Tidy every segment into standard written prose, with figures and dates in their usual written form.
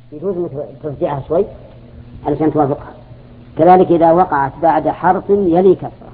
يجوز ترجعها شوي علشان توافقها. كذلك إذا وقعت بعد حرف يلي كسرة،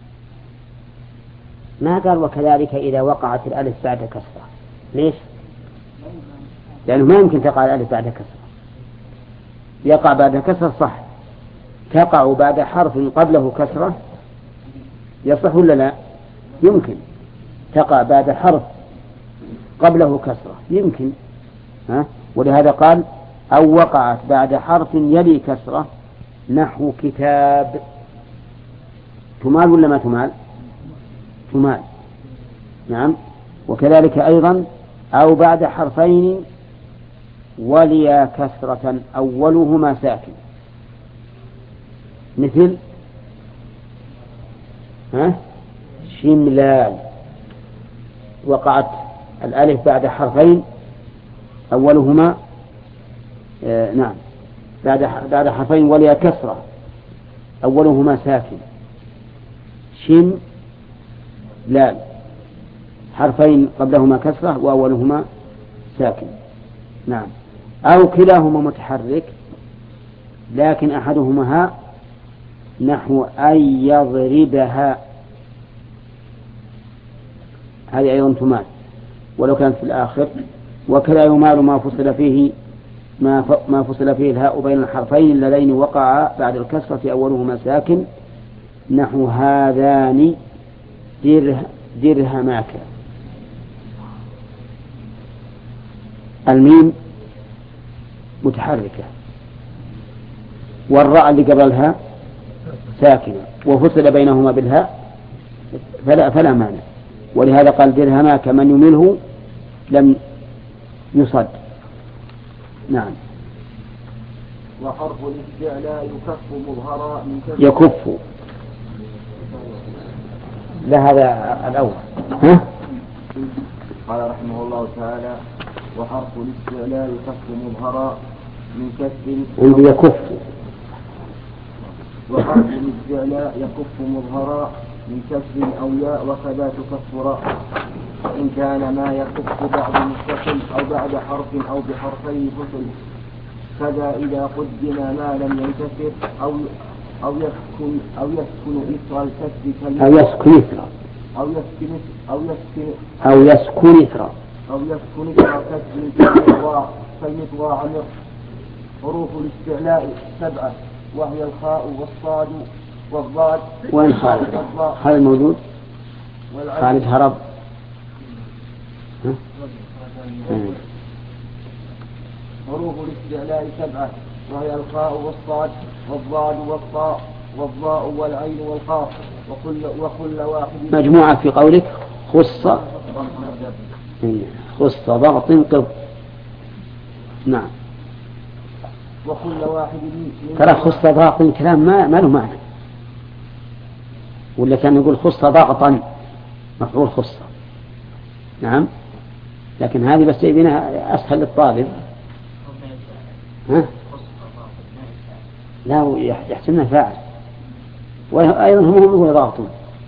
ما قال وكذلك إذا وقعت الألف بعد كسرة. ليش؟ لأنه ما يمكن تقع الألف بعد كسرة. يقع بعد كسرة صح، تقع بعد حرف قبله كسرة يصح ولا لا؟ يمكن تقع بعد حرف قبله كسرة يمكن، ولهذا قال أو وقعت بعد حرف يلي كسرة نحو كتاب. تمال ولا ما تمال؟ تمال، نعم. وكذلك أيضا أو بعد حرفين وليا كسرة أولهما ساكن، مثل شملال، وقعت الألف بعد حرفين أولهما نعم بعد حرفين وليا كسرة أولهما ساكن. شملال حرفين قبلهما كسرة وأولهما ساكن، نعم. أو كلاهما متحرك لكن أحدهما هاء نحو أن يضربها، هذه أيضا تمال ولو كانت في الآخر. وكلا يمال ما فصل فيه الهاء بين الحرفين اللذين وقعا بعد الكسرة أولهما ساكن نحو هذان درهماك. الميم متحركة والراء اللي قبلها ساكنة وفصل بينهما بالهاء فلا مانع، ولهذا قال درهماك من يمله لم يصد، نعم. وحرف الاستعلاء يكف مظهرا من يكف، لا هذا الأول. قال رحمه الله تعالى وحرف الاستعلاء يكف مظهرا من كسر يكف. وحرف الاستعلاء يكف مظهرا من كسر أو ياء وكذا تكفر إن كان ما يكف بعد مستقل أو بعد حرف أو بحرفين فصل، كذا إذا قدم ما لم ينكسر أو يسكن إثر الكسر أو يسكن إثر كسر كالمطواع عمر. حروف الاستعلاء 7 وهي الخاء والصاد والضاد. وين خالد؟ خالد موجود؟ خالد هرب. حروف الاستعلاء 7 وهي الخاء والصاد والضاد والطاء والضاء والعين والقاف وكل واحد مجموعة في قولك خص ضغط قف، نعم. وكل واحد ترى خص ضغط كلام ما له معنى، ولا كان يقول خص ضغطا مفعول خص، نعم. لكن هذه بس جايبينها أسهل للطالب. لا يحسنها فاعل، وأيضا هم يقولوا ضغطون،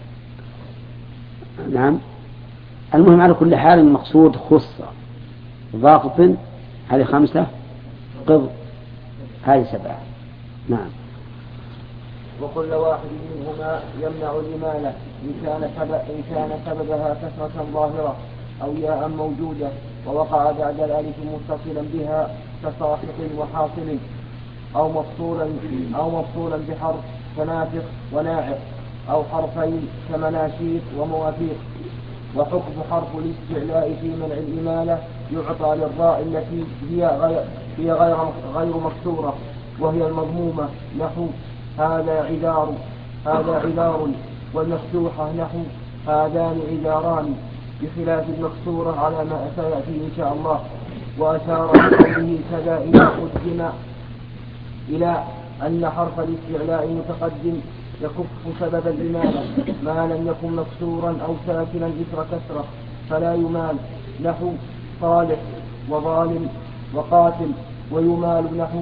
نعم. المهم على كل حال المقصود خص ضغط، هذه 5 قض هذه 7، نعم. وكل واحد منهما يمنع الإمالة إن كان سببها كسرة ظاهرة أو ياء موجودة ووقع بعد الألف متصلا بها كصاحق وحاصل أو مفصولا بحرف كنافق وناعق أو حرفين كمناشيط ومواثيق. وحكم حرف الاستعلاء في منع الإمالة يعطى للراء التي هي غير مكسورة وهي المضمومة نحو هذا عذار، والمفتوحة نحو هذان عذاران، بخلاف المكسورة على ما سيأتي إن شاء الله. وأشار بقوله كذا إذا قدم إلى أن حرف الاستعلاء متقدم يكف سبب الإمالة ما لم يكن مكسورا أو ساكنا إثر كسرة فلا يمال نحو صالح وظالم وقاتل. ويمال نحو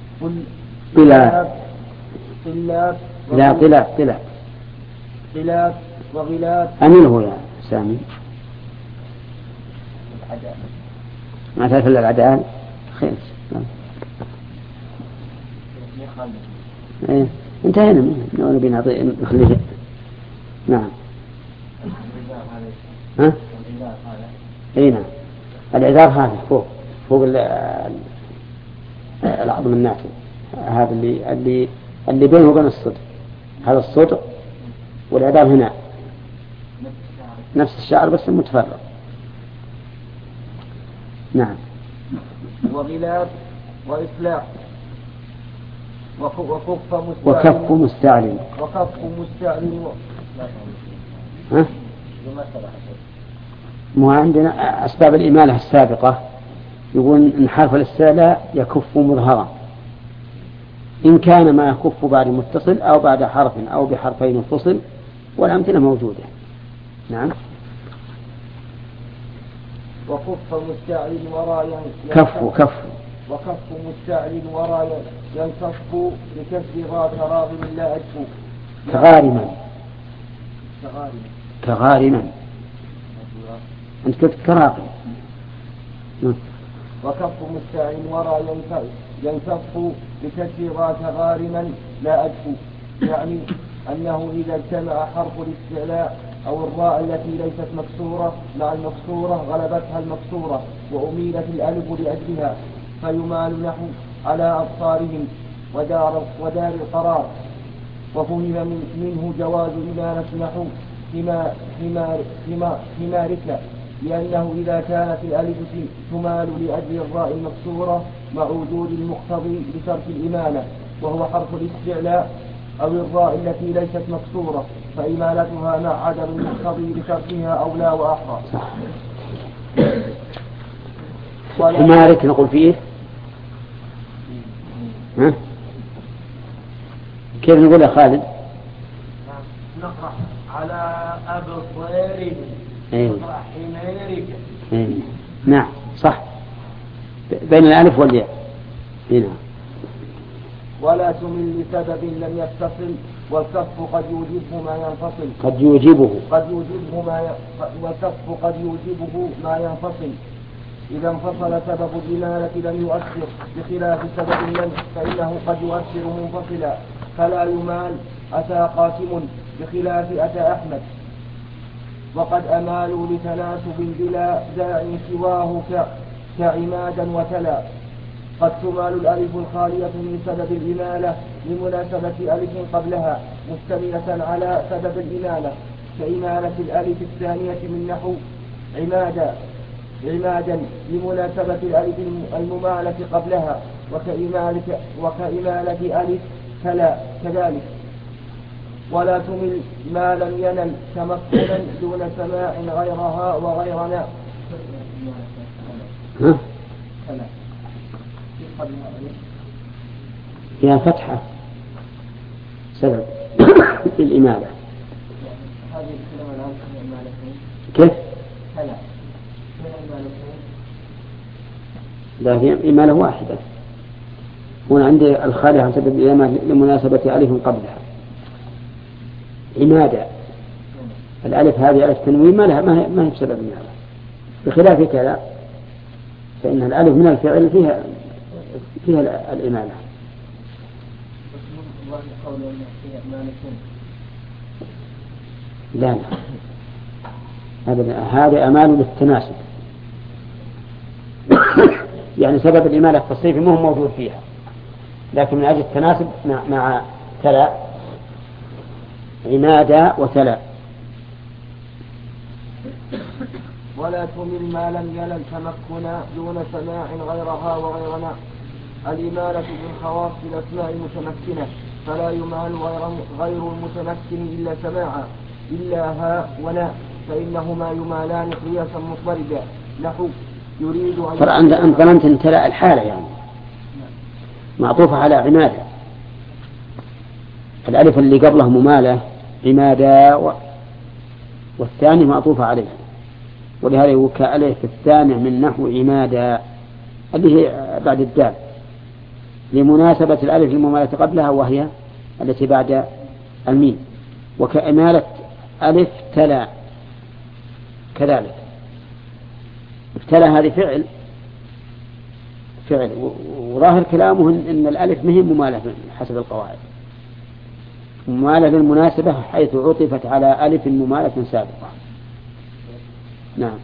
طلاب وغلاب. أمينه يا سامي ما تعرف إلا العدال خير. إيه. انتهينا منه نبي نخليه. نعم. ها؟ اي نعم. العذار هذا فوق العظم الناتج، هذا اللي بينه وبين الصدر، هذا الصدر، والعذار هنا نفس الشعر بس متفرق. نعم. وغلاف وإصلاح وكف مستعلن. ها؟ مو عندنا أسباب الإمالة السابقة يقول إن حرف الاستعلاء يكف مظهرا إن كان ما يكف بعد متصل أو بعد حرف أو بحرفين فصل، والأمثلة موجودة. نعم. وكف مستعلن وراء وكف مستعلن وراء ينكف بكسر ذات راغم لا أجف كغارما أنت كنت كراغم. وكف مستعلن وراء ينكف بكسر ذات غارما لا أجف، يعني أنه إذا اجتمع حرف الاستعلاء أو الراء التي ليست مكسورة مع المكسورة غلبتها المكسورة وأميلت الألف لأجلها، فيمال نحو على أبصارهم ودار القرار. وفهم منه جواز إمالة نحو حمارك، لأنه إذا كانت الألف تمال لأجل الراء المكسورة مع وجود المقتضي لترك الإمالة وهو حرف الاستعلاء أو الراء التي ليست مكسورة، فإمالتها مع عدم المقتضي لتركها أولى وأحرى. حمارك نقول فيه ها؟ كيف نقول يا خالد؟ نقرأ على أبصارهم. نقرأ حمارك. نعم صح، بين الألف والياء. هنا. ولا تمل لسبب لم يتصل، والكف قد يوجبه ما ينفصل. والكف قد يوجبه ما ينفصل. إذا انفصل سبب الإمالة لم يؤثر، بخلاف سبب المنع فإنه قد يؤثر منفصلا، فلا يمال أتى قاسم بخلاف أتى أحمد. وقد أمالوا لتناسب بلا داع سواه كعمادا وتلا. قد تمال الألف الخالية من سبب الإمالة لمناسبة ألف قبلها مشتملة على سبب الإمالة، كإمالة الألف الثانية من نحو عمادا لمناسبة الألف الممالة قبلها، وكإمالة ألف تلا كذلك. ولا تمل ما لم ينل تمكنا دون سماع غيرها وغيرنا. فيها فتحة سبب الإمالة. كيف؟ لا، هي إمالة واحدة. هنا عندي الخالية عن سبب الإمالة لمناسبة ألف قبلها. عمادة الألف هذه ألف تنوين ما هي بسبب الإمالة، بخلاف كذا فإن الألف من الفعل فيها الإمالة. لا هذا أمال للتناسب يعني سبب الإمالة التصريفي مو موجود فيها، لكن من أجل التناسب مع تلا عمادة وتلا. ولا تمل ما لم يلل تمكنا دون سماع غيرها وغيرنا. الإمالة من خواص الأسماء المتمكنة، فلا يمال غير المتمكن إلا سماعا إلا ها ولا، فإنهما يمالان قياسا مضطردا. نحو يريد أن ظننت أن تلا الحالة يعني معطوفة على عمادة، الألف اللي قبله ممالة عمادة والثاني معطوفة عليه، ولهذا يوكى ألف الثاني من نحو عمادة اللي هي بعد الدال لمناسبة الألف الممالة قبلها وهي التي بعد الميم، وكإمالة ألف تلا كذلك. ابتلى هذه فعل. وظاهر كلامه إن الألف مهم ممالة حسب القواعد، ممالة للمناسبة حيث عطفت على ألف ممالة سابقة. نعم.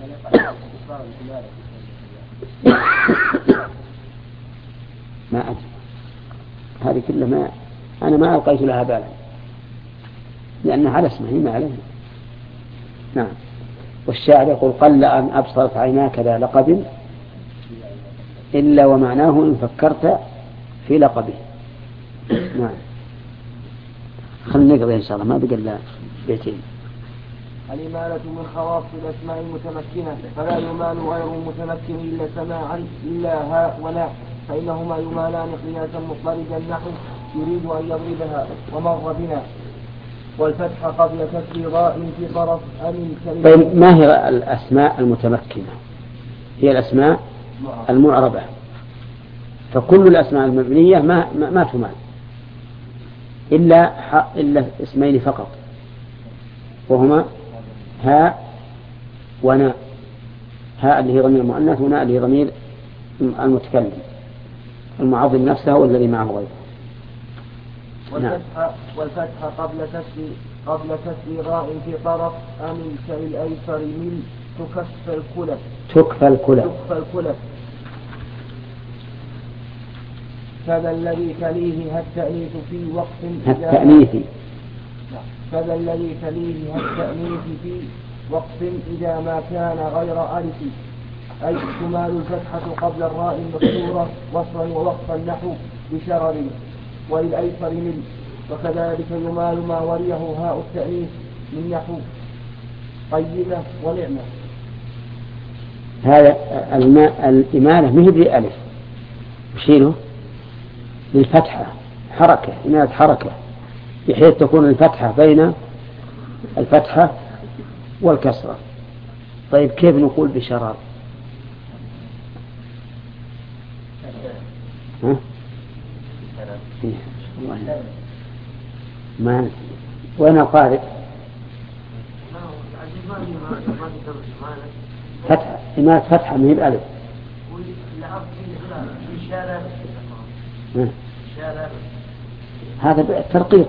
ما أدري، هذه كلها ما أنا ما ألقيت لها بالا لأنها على اسمه ما عليه. نعم. والشاعر يقول قل أن أبصرت عيناك ذا لقب إلا ومعناه إن فكرت في لقبه. نعم. خلنا نقضي إن شاء الله، ما بقى إلا بيتين. الإمالة من خواص الأسماء المتمكنة، فلا يمال غير المتمكن إلا سماعا إلا هاء ولا، فإنهما يمالان قياسا مضطردا نحو يريد أن يضربها ومر بنا، والفتح قبل كسر راء في طرف أمين كلمة. طيب ما هي الأسماء المتمكنة؟ هي الأسماء المعربة، فكل الأسماء المبنية ما تمال إلا اسمين فقط، وهما هاء وناء. هاء اللي هي ضمير المؤنث، وناء اللي هي ضمير المتكلم المعظم نفسه والذي معه غيره. والفتح قبل كسر راء في طرف أمن كالأيسر من تكفى الكلف. كذا الذي تليه التأنيث في وقت كذا الذي تليه التأنيث في وقت إذا ما كان غير ألف، أي تمال الفتحة قبل الراء المكسورة وصلا ووقفا نحو بشرر وللأيسر من، وكذلك يمال ما وليه هاء التأنيث من نحو طيبة ونعمة. هذا الإمالة مهي بألف وشيله للفتحة حركة، إمالة حركة بحيث تكون الفتحة بين الفتحة والكسرة. طيب كيف نقول بشرار؟ ما وين قارئ فتحة، إمالة فتحة من الألف. هذا بالترقيق.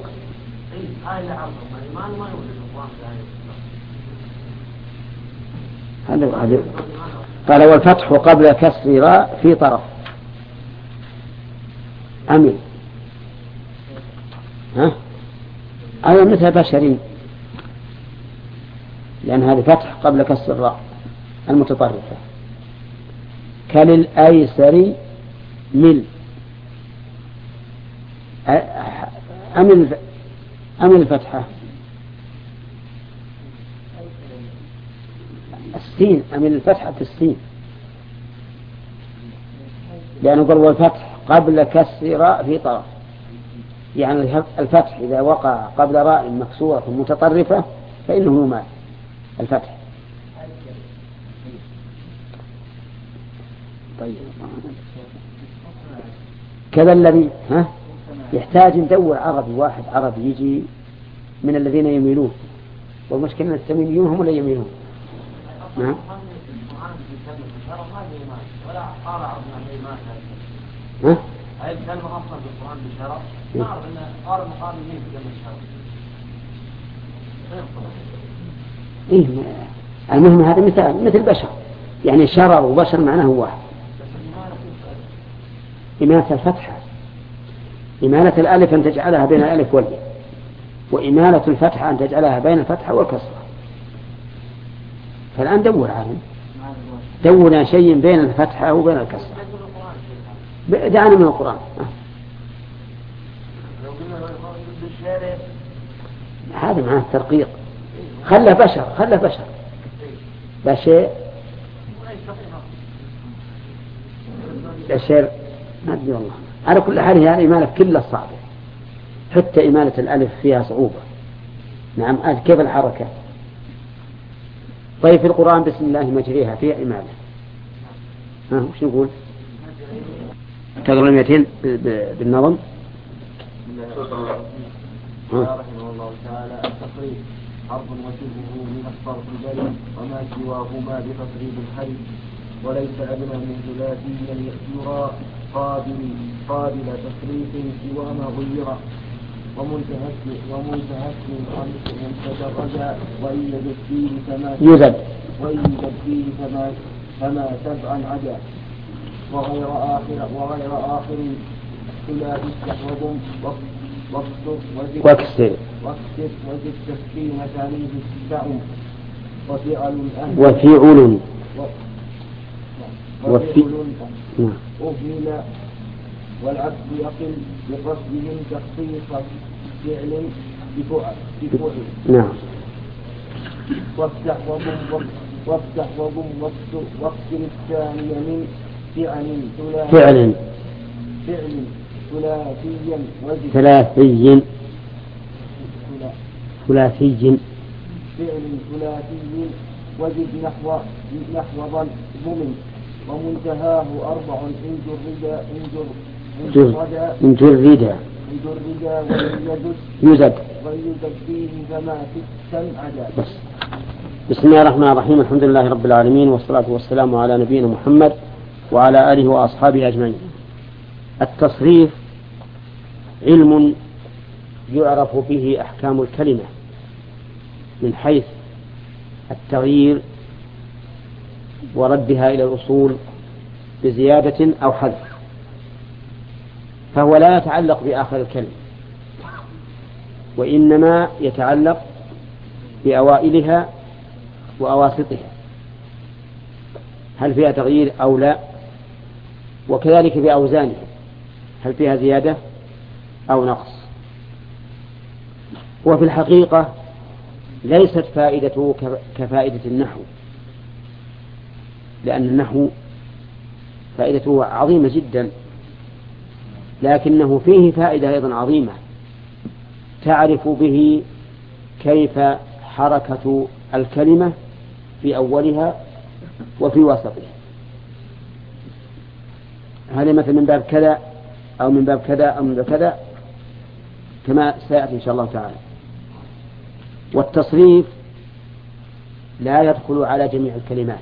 قال والفتح قبل كسر راء في طرف أمل، أي مثل بشرين، لأن هذا فتح قبل كسر الراء المتطرفة. كللأيسر مل، أمل الفتحة السين، أمل الفتحة السين، لأنه قال والفتح قبل كسر راء في طرف، يعني الفتح إذا وقع قبل راء مكسورة متطرفة فإنه يمال الفتح. طيب كذا الذي يحتاج ندور عربي واحد عربي يجي من الذين يميلون، والمشكلة التميميون هم اللي يميلون. نعم. هاي الكلمة أصلا في القرآن بالشرف، نعرف أن قال مقام يمين في كلمة الشرف. المهم هذا مثل بشر، يعني شرر وبشر معناه واحد. إمالة الفتحة، إمالة الألف أن تجعلها بين الألف والياء، وإمالة الفتحة أن تجعلها بين الفتحة والكسرة. فالآن دور عالم، دور شيء بين الفتحة وبين الكسرة. دعنا من القرآن. هذا معناه الترقيق. خلى بشر لا شيء ما أدري والله. على كل حال هذه الإمالة كلها صعبة، حتى إمالة الألف فيها صعوبة. نعم. كيف الحركة؟ طيب في القرآن بسم الله مجريها فيها إمالة. وش نقول؟ تقرأ 200 بالنظم. رحمه الله تعالى التصريف حرف وشبهه من الصرف البريد وما سواهما بتصريف الحرف وليس أدنى من ثلاثي يرى قابل تصريف سوى ما غير ومنتهى خمس تدرج وإن يزد فيه فما تبعا عدا وغير آخر ثلاثي استحوذ واكسر وزد تسكين ثانيه السعم وفعل أهمل والعبد يقل بقصدهم تخصيص فعل بفعل. نعم. وافتح وضم واكسر الثاني من فعل ثلاثيا وزد ثلاثي فعل ثلاثي وزد نحو ضم ومنتهاه أربع إن جرد يزد فيه فما ستا عدا. بسم الله الرحمن الرحيم. الحمد لله رب العالمين، والصلاة والسلام على نبينا محمد وعلى آله وأصحابه أجمعين. التصريف علم يعرف به أحكام الكلمة من حيث التغيير وردها إلى الأصول بزيادة أو حذف، فهو لا يتعلق بآخر الكلمة، وإنما يتعلق بأوائلها وأواسطها، هل فيها تغيير أو لا، وكذلك بأوزانها، هل فيها زيادة أو نقص. وفي الحقيقة ليست فائدته كفائدة النحو، لأن النحو فائدته عظيمة جدا، لكنه فيه فائدة أيضا عظيمة تعرف به كيف حركة الكلمة في أولها وفي وسطها، هذا مثل من باب كذا أو من باب كذا أو من باب كذا، كما سيأتي إن شاء الله تعالى. والتصريف لا يدخل على جميع الكلمات،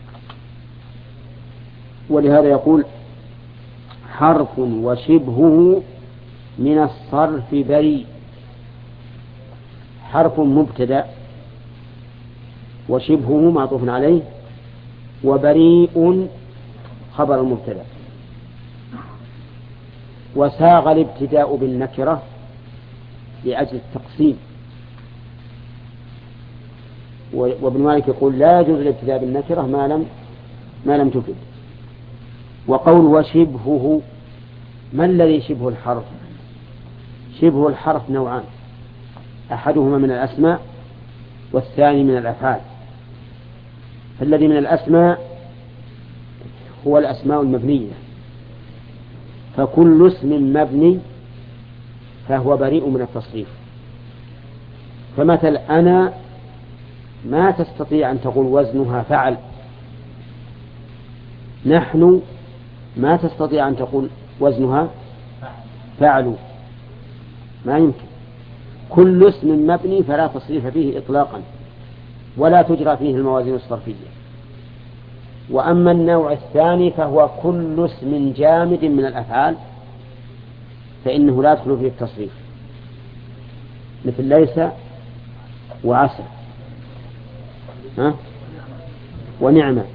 ولهذا يقول حرف وشبهه من الصرف بريء. حرف مبتدأ وشبهه معطوف عليه وبريء خبر المبتدأ. وساغ الابتداء بالنكرة لأجل التقسيم، وابن مالك يقول لا يجوز الابتداء بالنكرة ما لم تفد. وقول وشبهه، ما الذي شبه الحرف؟ شبه الحرف نوعان، أحدهما من الأسماء والثاني من الأفعال. فالذي من الأسماء هو الأسماء المبنية، فكل اسم مبني فهو بريء من التصريف. فمثل أنا ما تستطيع أن تقول وزنها فعل، نحن ما تستطيع أن تقول وزنها فعل، ما يمكن. كل اسم مبني فلا تصريف فيه إطلاقا ولا تجرى فيه الموازين الصرفية. وأما النوع الثاني فهو كل اسم جامد من الأفعال فإنه لا يدخل فيه التصريف، مثل ليس وعسى ونعمة.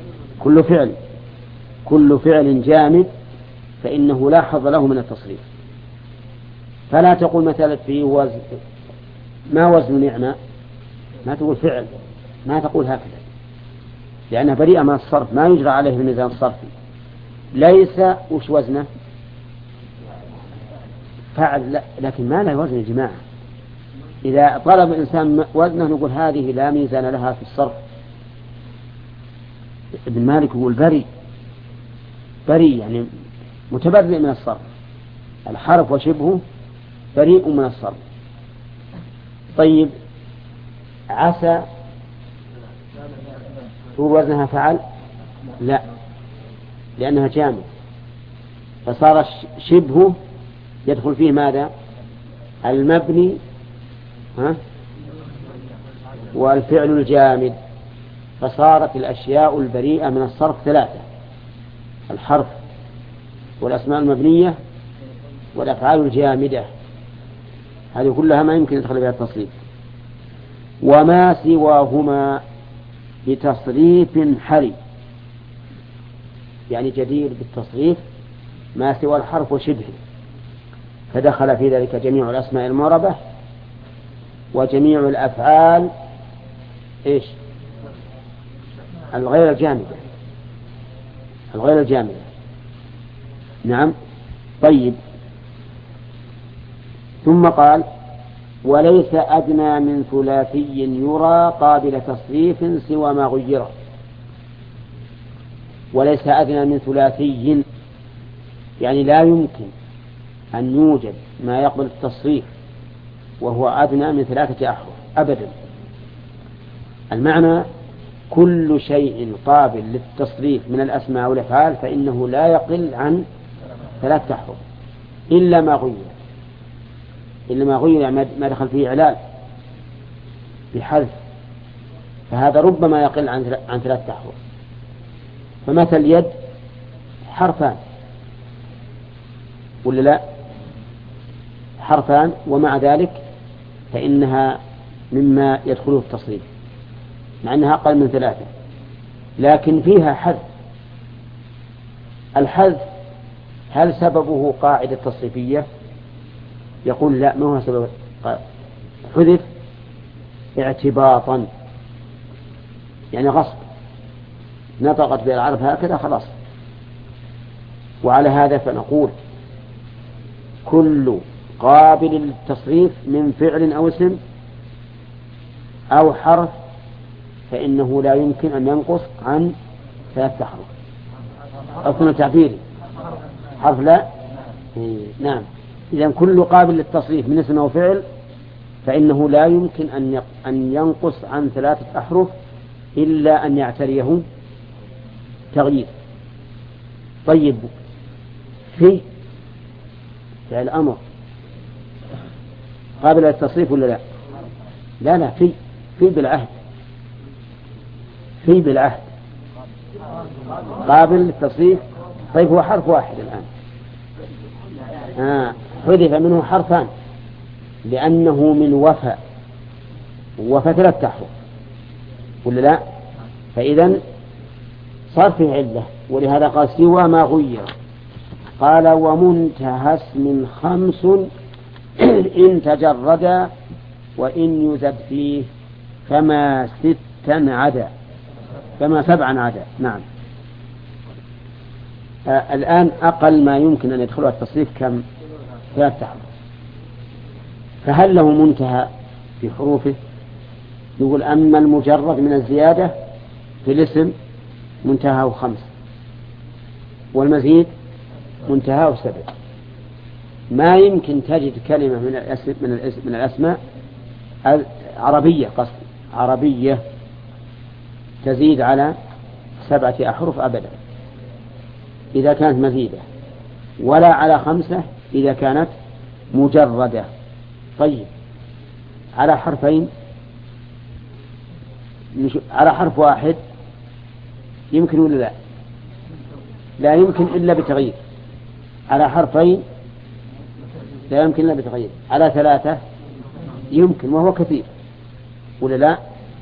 كل فعل جامد فإنه لا حظ له من التصريف. فلا تقول مثلا في وزن، ما وزن نعمة، ما تقول فعل، ما تقول هكذا، لأنها بريئة من الصرف، ما يجرى عليه الميزان الصرفي. ليس وش وزنه؟ فعل، لا، لكن ما له وزن يا جماعة. إذا طلب الإنسان وزنه نقول هذه لا ميزان لها في الصرف. ابن مالك يقول بريء يعني متبرئ من الصرف. الحرف وشبهه بريء من الصرف. طيب عسى تقول وزنها فعل؟ لا، لأنها جامد، فصار شبهه يدخل فيه ماذا؟ المبني والفعل الجامد. فصارت الأشياء البريئة من الصرف ثلاثة: الحرف والأسماء المبنية والأفعال الجامدة، هذه كلها ما يمكن يدخل بها التصريف. وما سواهما بتصريف حري، يعني جدير بالتصريف ما سوى الحرف وشبهه، فدخل في ذلك جميع الأسماء المعربة وجميع الأفعال الغير الجامدة. نعم. طيب، ثم قال: وليس أدنى من ثلاثي يرى قابل تصريف سوى ما غير. وليس أدنى من ثلاثي، يعني لا يمكن أن يوجد ما يقبل التصريف وهو أدنى من 3 أحرف أبدا. المعنى: كل شيء قابل للتصريف من الأسماء والأفعال فإنه لا يقل عن 3 أحرف إلا ما غير، يعني ما دخل فيه إعلال بحذف، فهذا ربما يقل عن 3 أحرف. فمثل اليد حرفان ولا لا؟ حرفان، ومع ذلك فإنها مما يدخله التصريف مع أنها أقل من 3، لكن فيها حذف. الحذف هل سببه قاعدة تصريفية؟ يقول لا، ما هو سبب. حذف اعتباطا، يعني غصب، نطقت به العرب هكذا خلاص. وعلى هذا فنقول: كل قابل للتصريف من فعل أو اسم أو حرف فإنه لا يمكن أن ينقص عن 3 أحرف. أو كنا تعبيري حرف لا. نعم. إذن كل قابل للتصريف من اسم أو فعل فإنه لا يمكن أن ينقص عن 3 أحرف إلا أن يعتريه تغيير. طيب، في فعل أمر قابل للتصريف ولا لا؟ لا، في بالعهد قابل للتصريف. طيب، هو حرف واحد الآن، حذف منه حرفان لأنه من وفى 3 أحرف ولا لا؟ فإذن صار فيه علة، ولهذا قال: سوى ما غير. قال: ومنتهى اسم 5 إن تجرد وإن يزد فيه فما 7 عدا. نعم. الآن أقل ما يمكن أن يدخلها التصريف كم؟ 3 أحرف. فهل له منتهى في حروفه؟ يقول: أما المجرد من الزيادة في الاسم منتهى 5، والمزيد منتهى 7. ما يمكن تجد كلمة من الأسماء عربية تزيد على 7 أحرف أبدا إذا كانت مزيدة، ولا على 5 إذا كانت مجردة. طيب، على حرفين، على حرف واحد يمكن ولا لا؟ لا يمكن إلا بتغيير. على حرفين لا يمكن إلا بتغيير. على 3 يمكن، وهو كثير ولا لا؟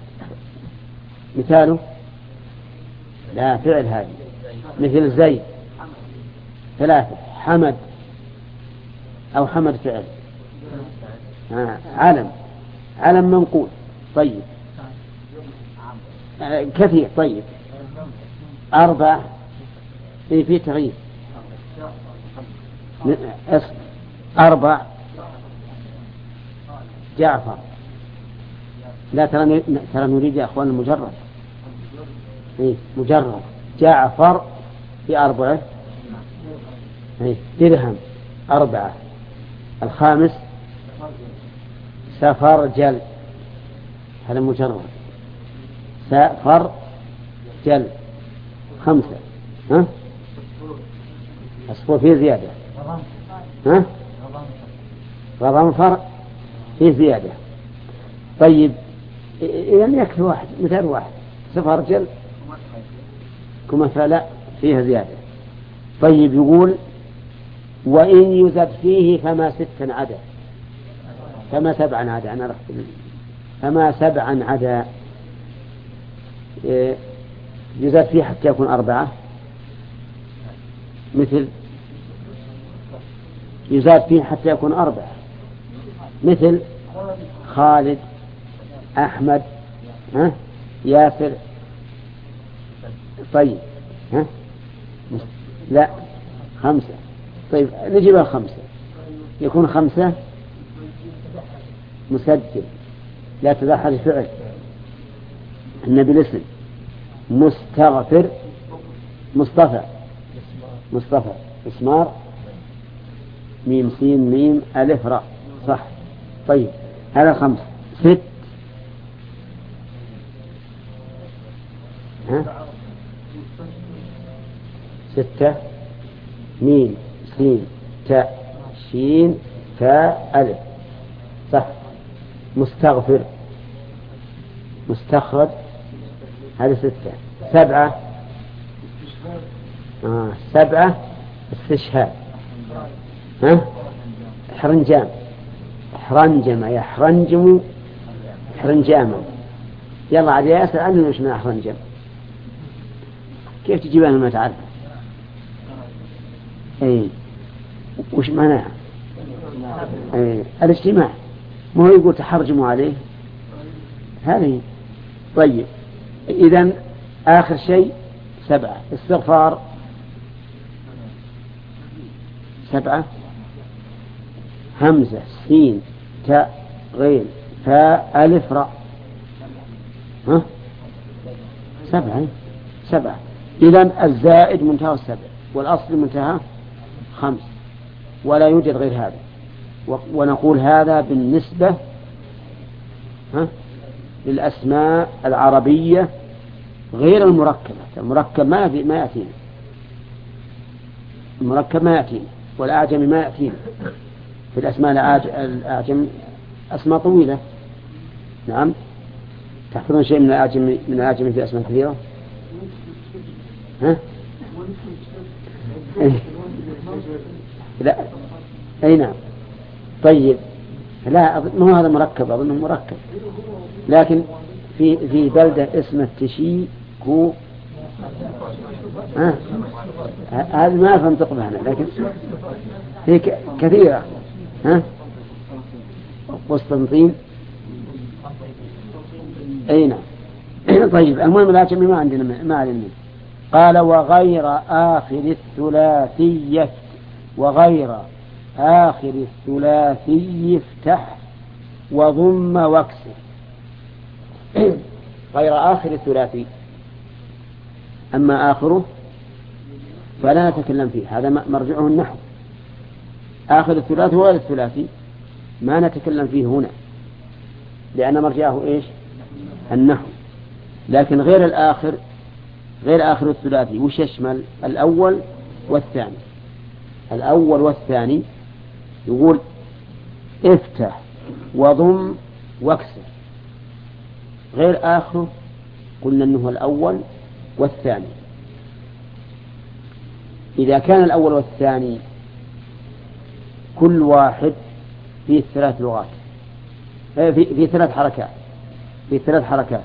مثاله لا، فعل هذه مثل زيد 3، حمد أو حمد فعل، علم منقول. طيب، كثير. طيب، 4 في تغيير. 4 جعفر. لا، ترى نريد يا أخوان المجرد. مجرد جعفر في 4 درهم 4. الخامس سفرجل، هذا مجرد. سفرجل 5. أصفر فيه زيادة. غضنفر فيه زيادة. طيب، يعني يكفي واحد، مثال واحد. صفة رجل كمثل لا فيها زيادة. طيب يقول وإن يزد فيه فما 6 عدا فما 7 عدا أنا رحت فما 7 عدا يزاد فيه حتى يكون 4 مثل يزاد فيه حتى يكون 4 مثل خالد أحمد ياسر. طيب لا 5. طيب نجيب 5 يكون 5 مسجل لا تدخل الفعل النبي الاسم مستغفر مصطفى اسمار ميم سين ميم ألف راء صح. طيب هذا 5. 6 ميم سين تاء شين تاء ألف صح. مستغفر مستخرج هذا 6. 7 7 استشهاد حرنجام حرنجم يحرنجم حرنجاما. يلا عاد يا ياسر عني وش من حرنجم كيف تجيبها ما تعرف اي وش معناها الاجتماع ما هو يقول تحرجموا عليه هذه. طيب إذن آخر شيء 7 استغفار 7 همزة سين تاء غين فاء ألف راء 7. إذن الزائد منتهى 7 والأصل منتهى 5 ولا يوجد غير هذا. ونقول هذا بالنسبة للأسماء العربية غير المركبة. المركب ما يأتينا المركب ما يأتينا والأعجم ما يأتينا. في الأسماء الأعجم أسماء طويلة. نعم تحفظون شيء من الأعجم في أسماء كثيرة لا أي نعم. طيب لا ما هو هذا مركب أظنه مركب لكن في بلدة اسمه تشيكو هذه ما أفهم تقبل هنا لكن هي كثيرة قسطنطين أي نعم. طيب المهم الأعجمي ما عندنا ما علمنا. قال وغير آخر الثلاثي افتح وضم واكسر. غير آخر الثلاثي أما آخره فلا نتكلم فيه هذا مرجعه النحو. آخر الثلاثي وغير الثلاثي ما نتكلم فيه هنا لأن مرجعه إيش النحو. لكن غير آخر الثلاثي وش يشمل الأول والثاني يقول افتح وضم واكسر. غير آخره قلنا أنه الأول والثاني. إذا كان الأول والثاني كل واحد فيه 3 لغات في 3 حركات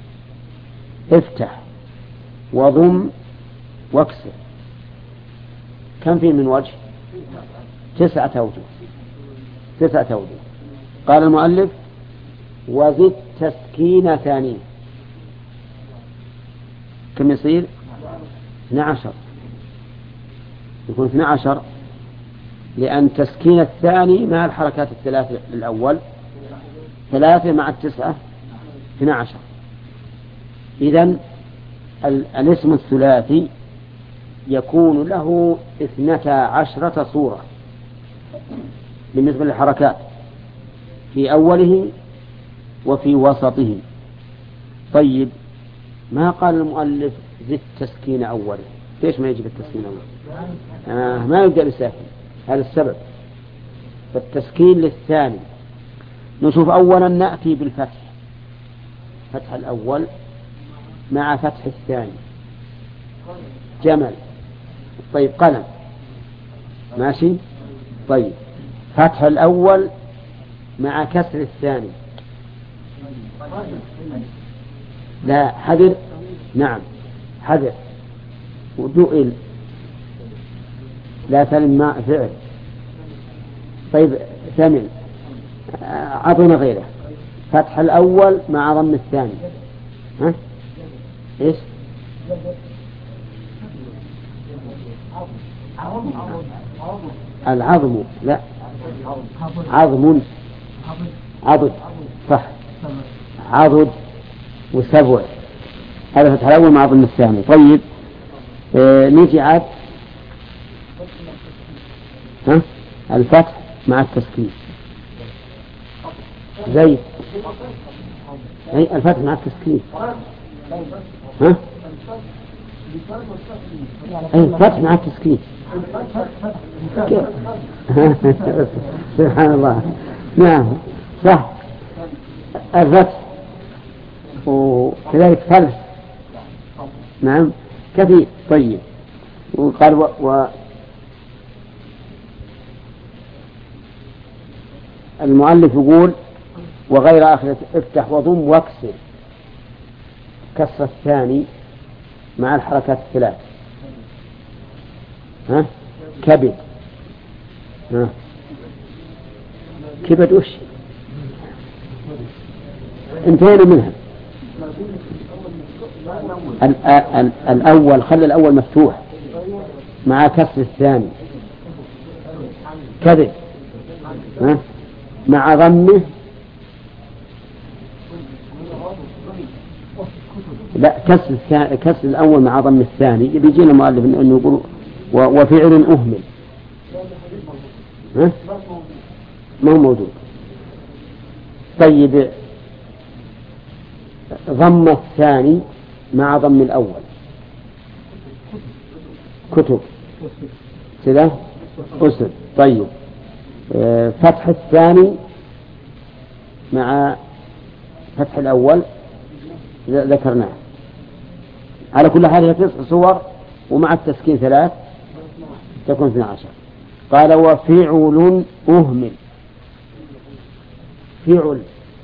افتح وضم واكسر كم فيه من وجه 9 أوجه. قال المؤلف وزد تسكين ثاني كم يصير 12 يكون 12 لأن تسكين الثاني مع الحركات 3 للأول 3 مع 9 12. إذن الاسم الثلاثي يكون له 12 صورة بالنسبة للحركات في أوله وفي وسطه. طيب ما قال المؤلف زد تسكين أوله ليش ما يجب التسكين أوله ما يبدأ بالساكن هذا السبب. فالتسكين للثاني نشوف أولا نأتي بالفتح فتح الأول مع فتح الثاني. جمل. طيب قلم. ماشي. طيب فتح الأول مع كسر الثاني. لا حذر. نعم حذر. ودؤل. لا سلم ما فعل. طيب ثمن. أعطونا غيره. فتح الأول مع ضم الثاني. ها إيش؟ العظم. لا عظم. عضد. صح. عضد وسبع. هذا فتح الأول مع ضم الثاني. طيب نيجي عاد الفتح مع التسكين. زي الفتح مع التسكين. الفتح مع التسكين. سبحان الله. نعم صح. الفتح وكذلك فرش. نعم كثير. طيب وقال المؤلف يقول وغير آخر افتح وضم واكسر كسر الثاني مع الحركات الثلاث. كبد. كبد وش انتهينا منها. الأول خلى الأول مفتوح مع كسر الثاني. كبد مع ضمه. لا كسر الأول مع ضم الثاني. بيجينا مؤلف أنه يقول وفعل أهمل. ما هو موجود. طيب ضم الثاني مع ضم الأول. كتب كذا أسر. طيب فتح الثاني مع فتح الأول ذكرناه. على كل حال هي 9 صور ومع التسكين 3 تكون 12. قال وفعل أهمل. فعل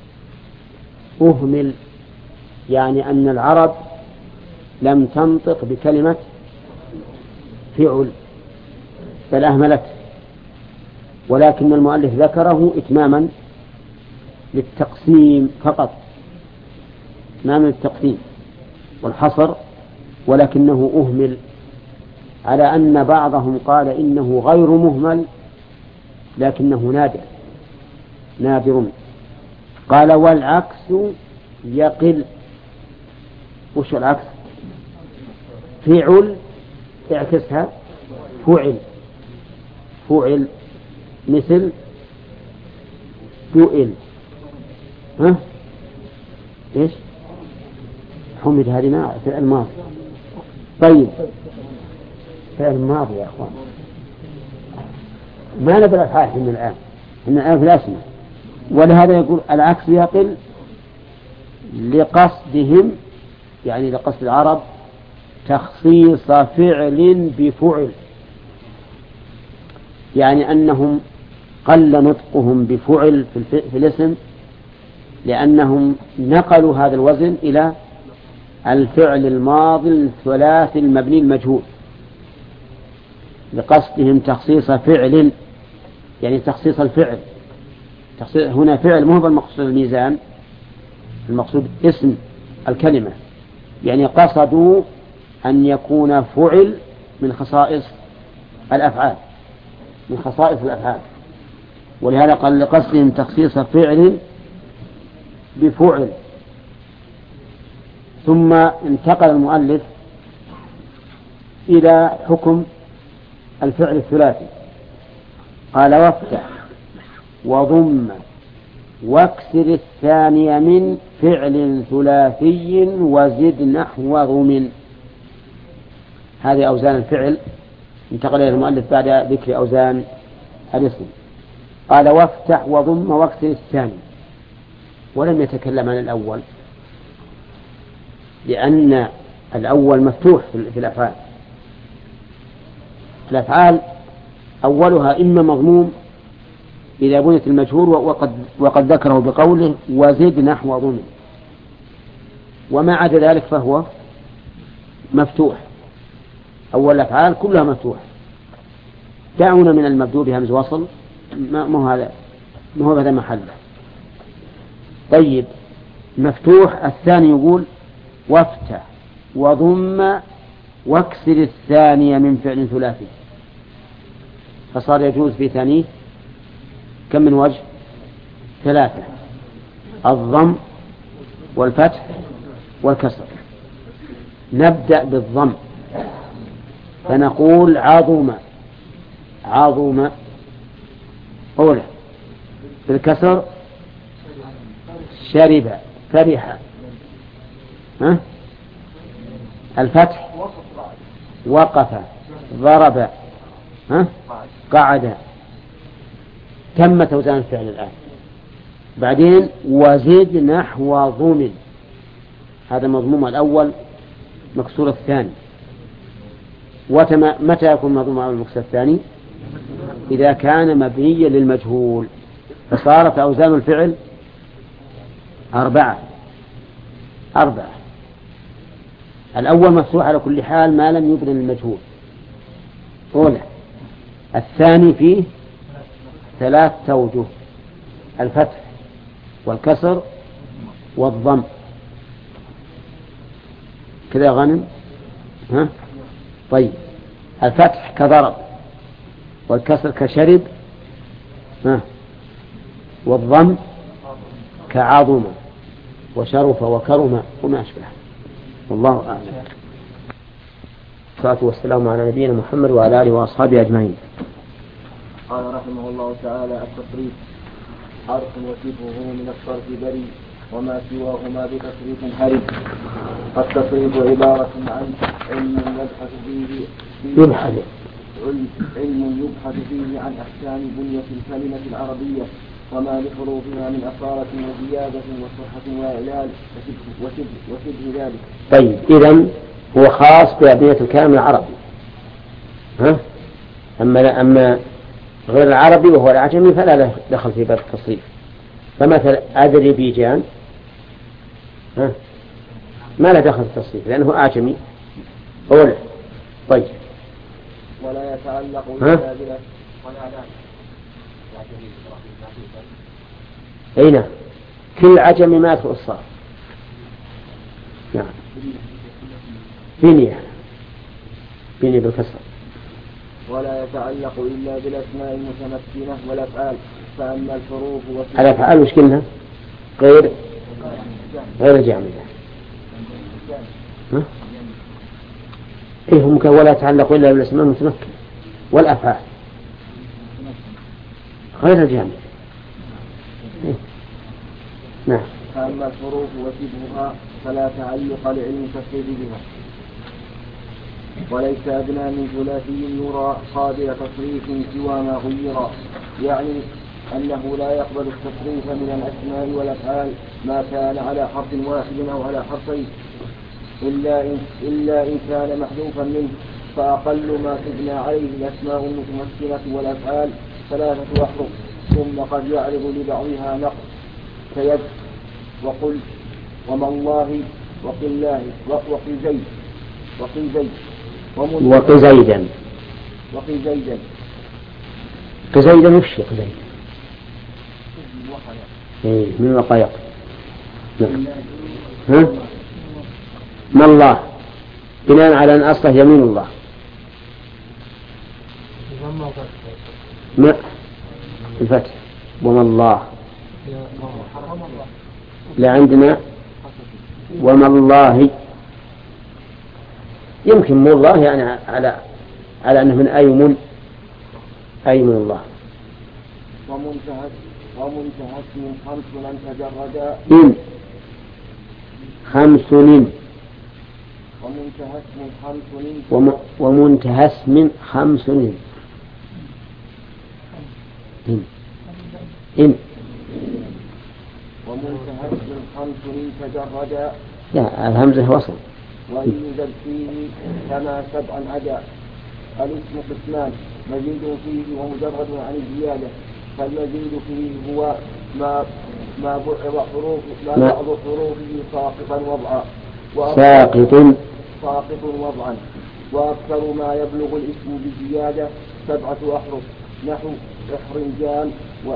أهمل يعني أن العرب لم تنطق بكلمة فعل بل أهملت، ولكن المؤلف ذكره إتماما للتقسيم فقط، إتماما للتقسيم والحصر، ولكنه أهمل على أن بعضهم قال إنه غير مهمل لكنه نادر. قال والعكس يقل. وش العكس؟ فعل اعكسها فعل مثل دؤل. ايش حمد هذه فعل ماضي. طيب فعل ماضي يا اخوان، ما نبي الافعال من الان، ان الان في الاسماء. ولهذا يقول العكس يقل لقصدهم، يعني لقصد العرب تخصيص فعل بفعل، يعني أنهم قل نطقهم بفعل في الاسم لأنهم نقلوا هذا الوزن إلى الفعل الماضي الثلاثي المبني المجهول، لقصدهم تخصيص فعل، يعني تخصيص الفعل. هنا فعل مو هو المقصود الميزان، المقصود اسم الكلمة، يعني قصدوا أن يكون فعل من خصائص الأفعال، من خصائص الأفعال، ولهذا قال لقصدهم تخصيص فعل بفعل. ثم انتقل المؤلف إلى حكم الفعل الثلاثي، قال وافتح وضم واكسر الثاني من فعل ثلاثي وزد نحو ضمن. هذه أوزان الفعل، انتقل إلى المؤلف بعد ذكر أوزان الاسم. قال وافتح وضم واكسر الثاني، ولم يتكلم عن الأول لأن الأول مفتوح في الأفعال. الأفعال أولها إما مضموم إذا بنيت المجهول وقد ذكره بقوله وزد نحو ضمن، وما عدا ذلك فهو مفتوح. أول الأفعال كلها مفتوح. دعونا من المبدوء بهمز وصل، ما هو هذا محله. طيب مفتوح الثاني يقول وافتح وضم واكسر الثانية من فعل ثلاثي، فصار يجوز في ثانيه كم من وجه؟ 3: الضم والفتح والكسر. نبدأ بالضم فنقول عظم أولى، بالكسر شرب فرح، الفتح وقف ضرب، قعد. تم توزان الفعل الآن. بعدين وزد نحو ضمن، هذا مضموم الأول مكسور الثاني. متى يكون مضموم الأول مكسور الثاني؟ إذا كان مبنيا للمجهول، فصارت أوزان الفعل 4. الأول مفتوح على كل حال ما لم يبن للمجهول أولى. الثاني فيه 3 أوجه: الفتح والكسر والضم. كذا غنم. طيب الفتح كضرب، والكسر كشرب، والضم كعظم وشرف وكرم وما أشبه. والله أعلم. والصلاة والسلام على نبينا محمد وعلى آله وأصحابه أجمعين. قال رحمه الله تعالى: التصريف حرف وصفه من الصرف بريء، وما سواهما بتصريف حرف. التصريف عبارة عن علم يبحث فيه عن أحكام بنية الكلمة العربية وما لحروفها من أصالة وزيادة وصحة وإعلال وشبه ذلك. طيب إذن هو خاص بأبنية الكلام العربي، أما غير العربي وهو العجمي فلا له دخل في باب التصريف. فمثل أذربيجان ما له دخل في التصريف لأنه أعجمي أولا. طيب ولا يتعلق أين كل عجمي ما يدخل الصرف. نعم بني بالكسر. ولا يتعلق إلا بالأسماء المتمكنة والأفعال. فأما الحروف الأفعال وش كلها؟ غير جامدة. إيه هم ولا يتعلق إلا بالأسماء المتمكنة والأفعال غير جامدة. نعم. فأما الحروف وشبهها فلا تعلق لعلم التصريف بها، وليس أدنى من ثلاثي يرى قابل تصريف سوى ما غير، يعني أنه لا يقبل التصريف من الأسماء والأفعال ما كان على حرف واحد أو على حرفين إلا إن كان محذوفا منه. فأقل ما تبنى عليه الأسماء المتمكنة والأفعال 3 أحرف، ثم قد يعرض لبعضها نقص كيد وقل وما الله وقل زيد وقل زيدا وش قزيدا من الوقايق. ما الله بناء على أن أصله يمين الله. ما الفتح وما الله لا عندنا وما الله. يمكن من الله يعني على أنه من أي من الله. ومنتهى اسم 5 من تجردا خمس ومنتهى اسم 5 ومنتهى اسم 5 تجردا لا الهمزة وصل. وإن يزد فيه كما سبعا عدا. الاسم قسمان مزيد فيه ومجرد عن الزيادة. فالمزيد فيه هو ما بعض حروفه ساقطا وضعا ساقط وضعا. وأكثر ما يبلغ الاسم بالزيادة 7 أحرف نحو إحرنجان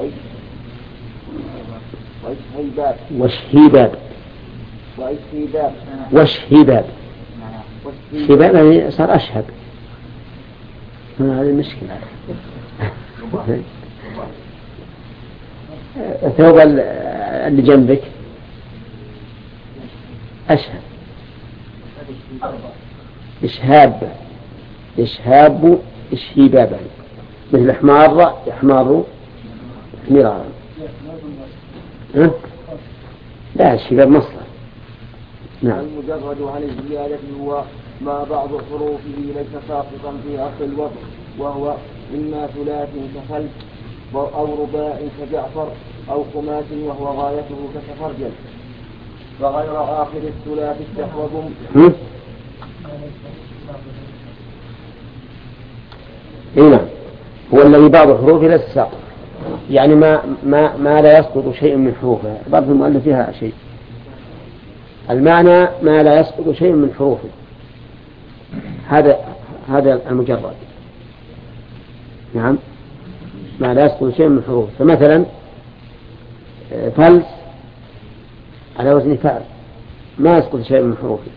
وشهيباب يعني صار أشهب. هذه المشكلة. ثوب اللي جنبك أشهب. إشهاب إشهيبابا مثل إحمار مرارا. لا الشباب مصدر. نعم. المجرد عن الزيادة هو ما بعض حروفه ليس ساقطا في أصل الوضع، وهو إما ثلاث كخلف أو رباع كجعفر أو خماس وهو غايته كتفرجل. وغير آخر الثلاث استحوذ. نعم. هو الذي بعض حروفه ليس ساقط، يعني ما لا يسقط شيء من حروفه. بعض المؤلف فيها شيء المعنى ما لا يسقط شيء من حروفه، هذا المجرد. نعم ما لا يسقط شيء من حروفه. فمثلا فلس على وزن فعل ما يسقط شيء من حروفه.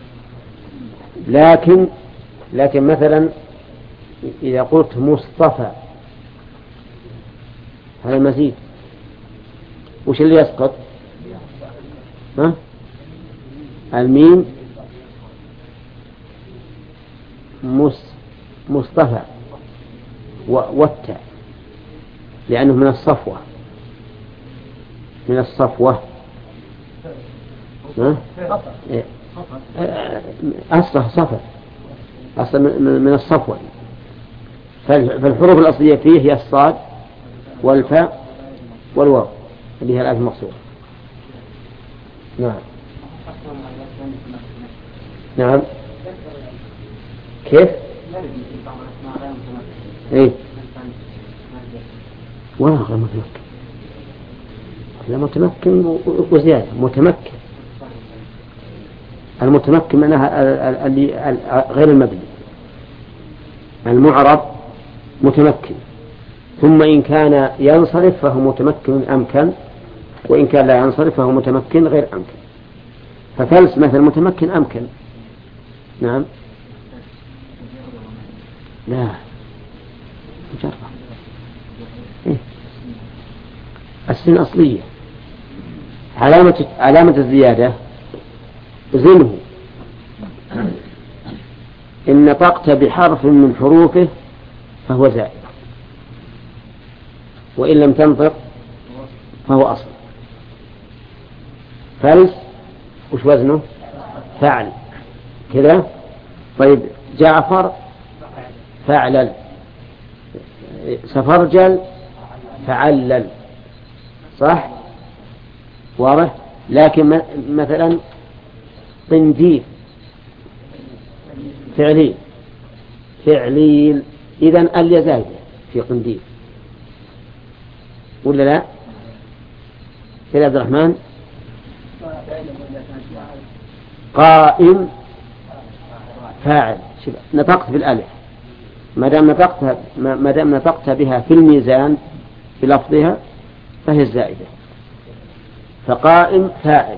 لكن مثلا إذا قلت مصطفى هذا مزيد، وش اللي يسقط؟ الميم مصطفى والتاء لأنه من الصفوة أصله صفة، أصلا من الصفوة. فالحروف الأصلية فيه هي الصاد والفاء والواو اللي هي الألف المقصورة. نعم كيف؟ ايه غير متمكن وزيادة متمكن. المتمكن معناها غير المبني. المعرب متمكن، ثم إن كان ينصرف فهو متمكن أمكن، وإن كان لا ينصرف فهو متمكن غير أمكن. ففلس مثل متمكن أمكن. نعم لا مجرد السين أصلية. علامة الزيادة زنه إن نطقت بحرف من حروفه فهو زائد، وإن لم تنطق فهو أصل. فلس وش وزنه؟ فعل كذا. طيب جعفر فعلل، سفرجل فعلل، صح؟ واضح. لكن مثلا قنديل فعليل إذن اليا زايدة في قنديل ولا لا؟ يا عبد الرحمن قائم فاعل. نطقت بالألف، ما دام نطقت بها في الميزان في لفظها فهي الزائدة. فقائم فاعل.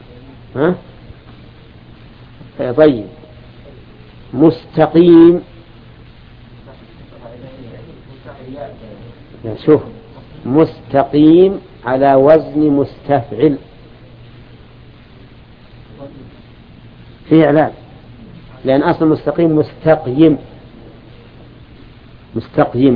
طيب مستقيم، شوف مستقيم على وزن مستفعل فيه إعلان، لأن أصل مستقيم مستقيم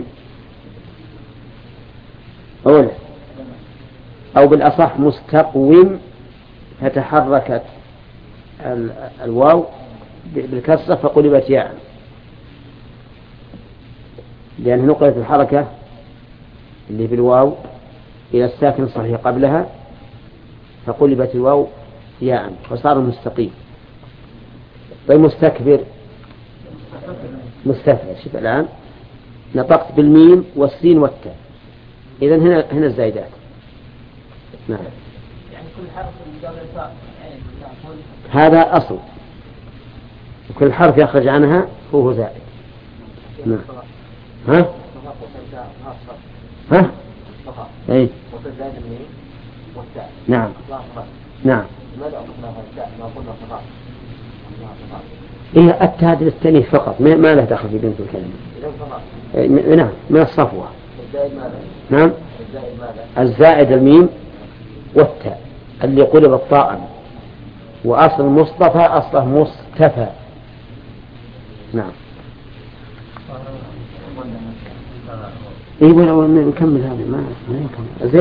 أو بالأصح مستقوم، فتحركت الواو بالكسرة فقلبت ياء، لأنه نقلت الحركة اللي بالواو إلى الساكن الصحيح قبلها فقلبت الواو ياء فصار مستقيم. طيب مستكبر مستكبر. شوف الآن نطقت بالميم والسين والتاء، إذن هنا الزايدات. نعم. يعني كل حرف قبل الفاء هذا أصل، وكل حرف يخرج عنها هو زائد. نعم. ها؟ ها؟ أي. نعم. نعم. إيه التاء للتأنيث فقط، ما له دخل في بنت الكلمة. نعم من الصفوة. نعم. الزائد الميم والتاء اللي قلب الطاء، وأصل مصطفى أصله مصطفى. نعم. إيه نكمل هذا ما نكمل.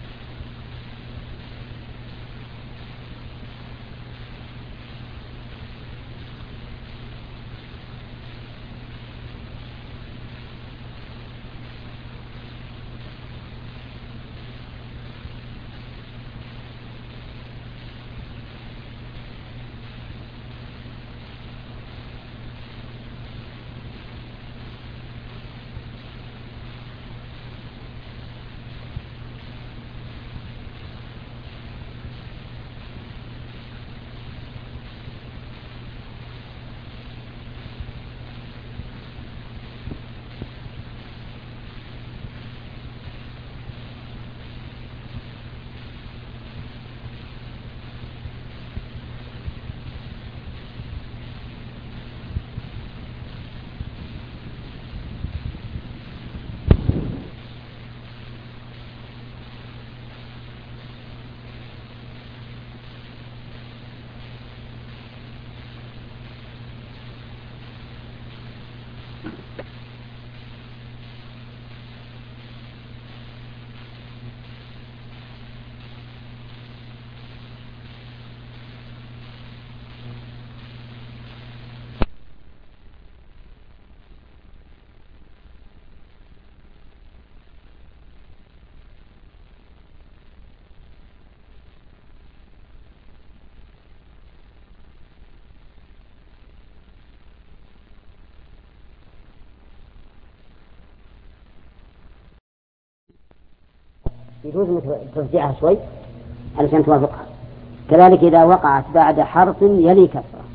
يجوز ترجعها شوي علشان توافقها. كذلك إذا وقعت بعد حرف يلي كسرة،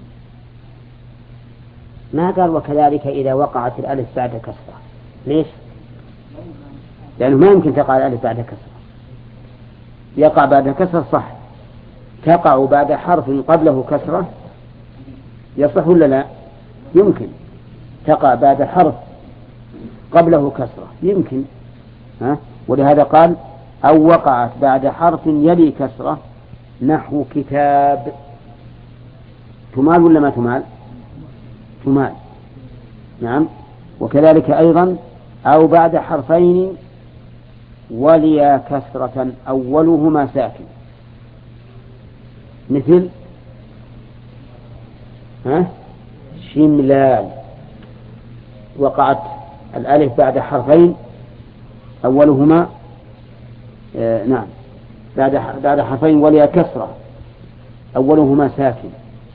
ما قال وكذلك إذا وقعت الألف بعد كسرة. ليش؟ لأنه ما يمكن تقع الألف بعد كسرة. يقع بعد كسرة صح، تقع بعد حرف قبله كسرة يصح ولا لا؟ يمكن تقع بعد حرف قبله كسرة يمكن. ولهذا قال أو وقعت بعد حرف يلي كسرة نحو كتاب. تمال ولا ما تمال؟ تمال. نعم. وكذلك أيضا أو بعد حرفين وليا كسرة أولهما ساكن، مثل شملال، وقعت الألف بعد حرفين أولهما نعم بعد حرفين وليا كسرة أولهما ساكن.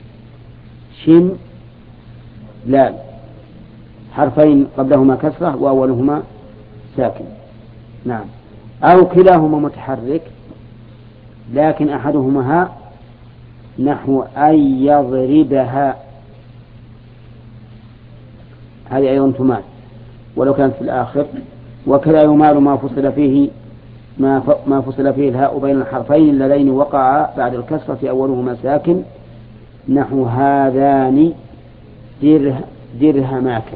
شملال حرفين قبلهما كسرة وأولهما ساكن. نعم. أو كلاهما متحرك لكن أحدهما هاء نحو أن يضربها، هذه أيضا تمال ولو كانت في الآخر. وكلا يمال ما فصل فيه الهاء بين الحرفين اللذين وقعا بعد الكسرة أولهما ساكن نحو هذان درهماك.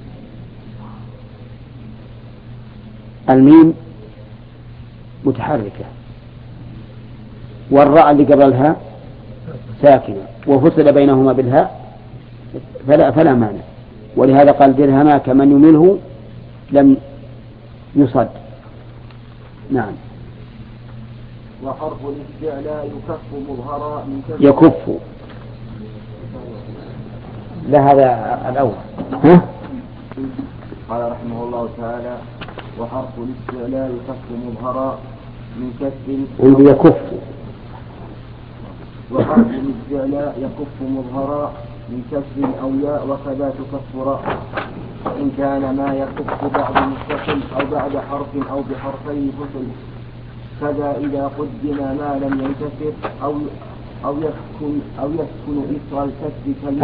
الميم متحركة والراء اللي قبلها ساكنة وفصل بينهما بالهاء فلا مانع. ولهذا قال درهماك من يمله لم يصد. نعم. وحرف الاستعلاء يكف مظهرا من كسر يكف. لا هذا الأول. قال رحمه الله تعالى وحرف الاستعلاء يكف مظهرا من كسر عندي يكف. وحرف الاستعلاء يكف مظهرا من كسر أو ياء وكذا تكفر إن كان ما يكف بعد متصل أو بعد حرف أو بحرفين فصل. كذا إذا قدم ما لم ينكسر أو يسكن إثر الكسر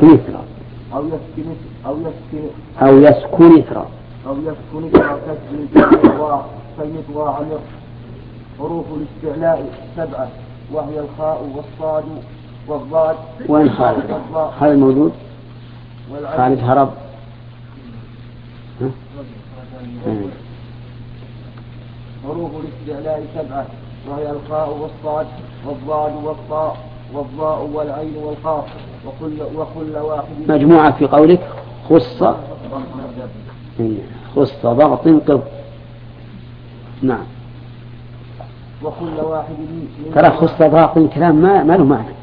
أو يسكن إثر كسر كالمطوى عمر. حروف الاستعلاء 7 وهي الخاء والصاد والضاد. وين خالد؟ خالد موجود؟ خالد هرب. حروف الاستعلاء 7 وهي الخاء والصاد والضاد والطاء والضاء والعين والقاف. وكل واحد مجموعة في قولك خص ضغط قب. نعم. وكل واحد ترى خص ضغط كلام ما له معنى،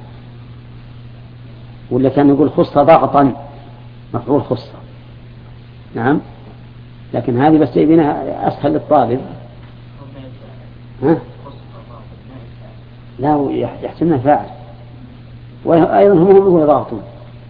ولا كان يقول خص ضغطا مفعول خص. نعم، لكن هذه بس يبينها أسهل للطالب. لا يحسنها فاعل، وأيضا هم يقول ضغطون.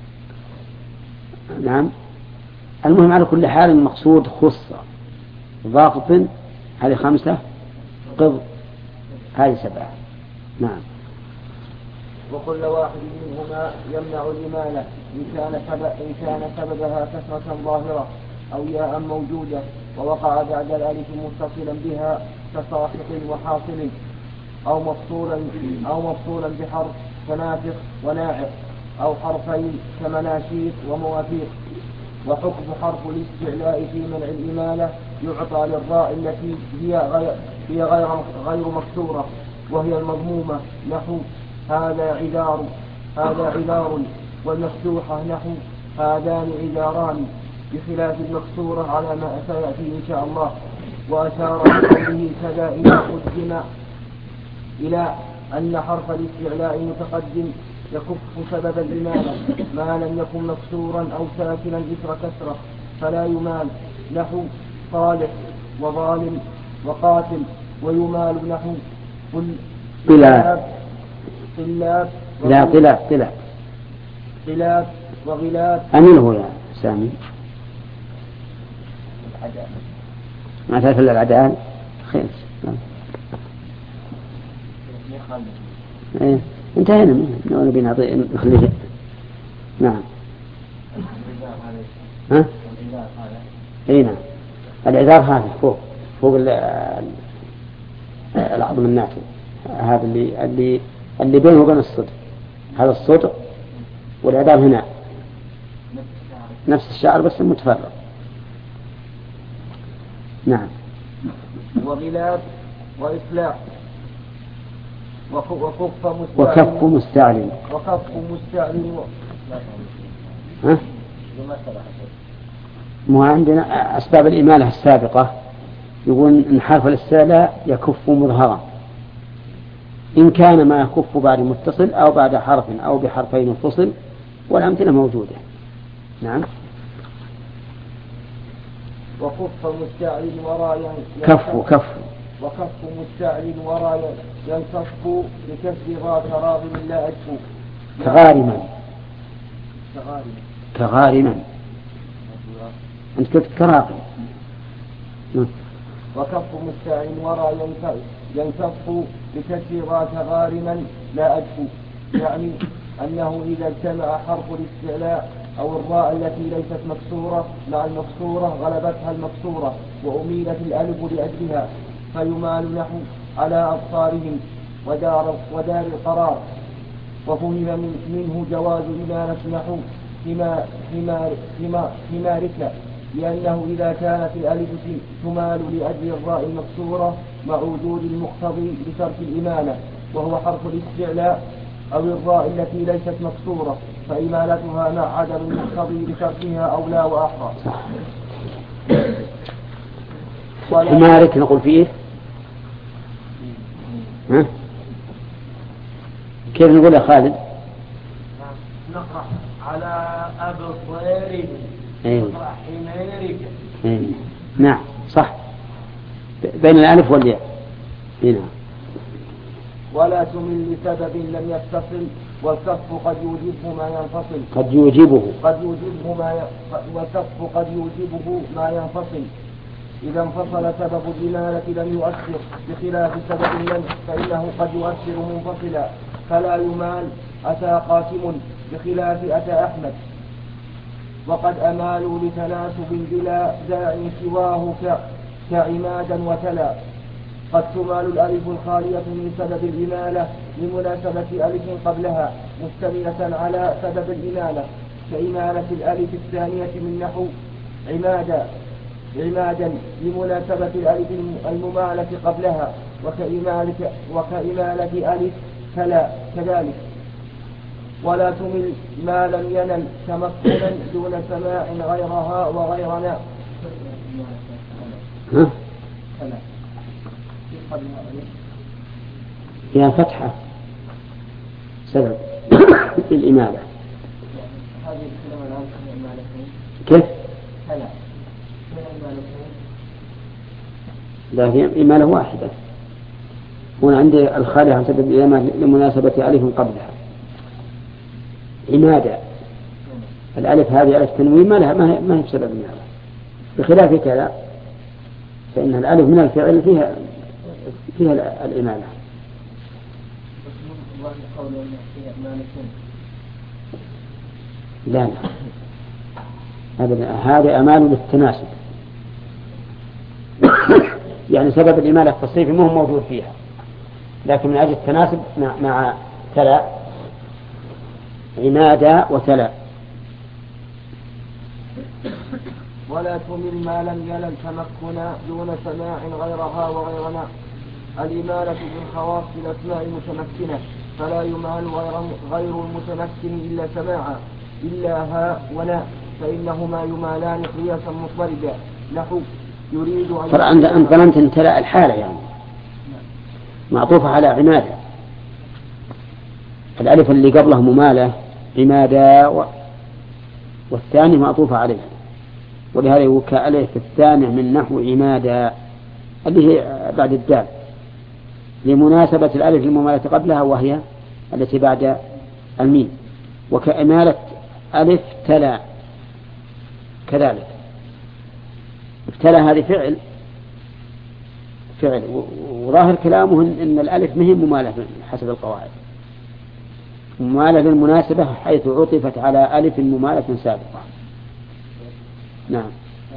نعم. المهم على كل حال المقصود خص ضغط، هذه 5 قض هذه 7. نعم. وكل واحد منهما يمنع الإمالة إن كان سببها كسرة ظاهرة أو ياء موجودة ووقع بعد الألف متصلا بها كساقط وحاصل أو مفصولا بحرف كنافق وناعق أو حرفين كمناشيط ومواثيق. وحكم حرف الاستعلاء في منع الإمالة يعطى للراء التي هي غير مكسورة وهي المضمومة، نحو هذا عذار، والمفتوحة نحو هذان عذاران، بخلاف المكسورة على ما سيأتي إن شاء الله. وأشار بقوله كذا إذا قدم إلى أن حرف الاستعلاء متقدم يكف سبب الإمالة ما لم يكن مكسورا أو ساكنا إثر كسرة فلا يمال، نحو صالح وظالم وقاتل. ويمال نحو قلاب وغلاب. أمينه يا سامي ما تعرف إلا العدال خير. إيه انتهينا منه، نبي نخليه. نعم. ها؟ اي نعم. العذار هذا فوق العظم الناتج، هذا اللي بينه وبين الصدر، هذا الصدر، والعذار هنا نفس الشعر بس متفرق. نعم. وغلاب وإصلاح وكف مستعلن. ها؟ مو عندنا أسباب الإمالة السابقة يقول إن حرف الاستعلاء يكف مظهرا إن كان ما يكف بعد متصل أو بعد حرف أو بحرفين فصل، والأمثلة موجودة. نعم. وكف مستعلن وراء وكف مستعلن وراء ينكف بكسر ذات راغم لا أجفو كغارما أنت قلت كراغم. وكف مستعلن وراء ينكف بكسر ذات غارما لا أجفو، يعني أنه إذا اجتمع حرف الاستعلاء أو الراء التي ليست مكسورة مع المكسورة غلبتها المكسورة وأميلت الألف لأجلها فيمال نحو على أبصارهم ودار القرار. وفهم منه جواز إمالة نحو حمارك، لأنه إذا كانت الألف تمال لأجل الراء المكسورة مع وجود المقتضي لترك الإمالة وهو حرف الاستعلاء أو الراء التي ليست مكسورة، فإمالتها مع عدم المقتضي لتركها أولى وأحرى. حمارك نقول فيه ها؟ كيف نقول يا خالد؟ نقرأ على أبصارهم نقرأ حمارك. نعم صح، بين الألف والياء. نعم. ولا تمل لسبب لم يتصل والكف قد يوجبه ما ينفصل. والكف قد يوجبه ما ينفصل. إذا انفصل سبب الإمالة لم يؤثر، بخلاف سبب المنع فإنه قد يؤثر منفصلا فلا يمال. أتى قاسم بخلاف أتى أحمد. وقد أمالوا لتناسب بلا داع سواه كعمادا وتلا. قد تمال الألف الخالية من سبب الإمالة لمناسبة ألف قبلها مشتملة على سبب الإمالة، كإمالة الألف الثانية من نحو عمادا لمناسبة الألف الممالة قبلها، وكإمالة ألف تلا كذلك. ولا تمل ما لم ينل تمكنا دون سماع غيرها وغيرنا. فيها فتحة سبب الإمالة. كيف؟ لا، هي إمالة واحدة. هنا عندي الخالي عن سبب الإمالة لمناسبة ألف قبلها. عمادة الألف هذه ألف تنوين ما هي بسبب إمالة، بخلاف كذا فإن الألف من الفعل فيها الإمالة. لا هذا أمال للتناسب يعني سبب الإمالة التصريفي مو موجود فيها، لكن من أجل التناسب مع تلا عمادة وتلا. ولا تمل ما لم يلل تمكنا دون سماع غيرها وغيرنا. الإمالة من خواص الأسماء المتمكنة، فلا يمال غير المتمكن إلا سماعا إلا ها ونا، فإنهما يمالان قياسا مضطردا. نحو يريد أن ترى أن ظننت أن تلا الحالة يعني معطوفة على عمادة. الألف اللي قبله ممالة عمادة والثاني معطوفة عليه، ولهذا وكألف الثاني من نحو عمادة اللي هي بعد الدال لمناسبة الألف الممالة قبلها وهي التي بعد الميم. وكإمالة ألف تلا كذلك. تلا هذه فعل وظاهر كلامه إن الألف مهي ممالة حسب القواعد، ممالة للمناسبة حيث عطفت على ألف ممالة سابقة. نعم.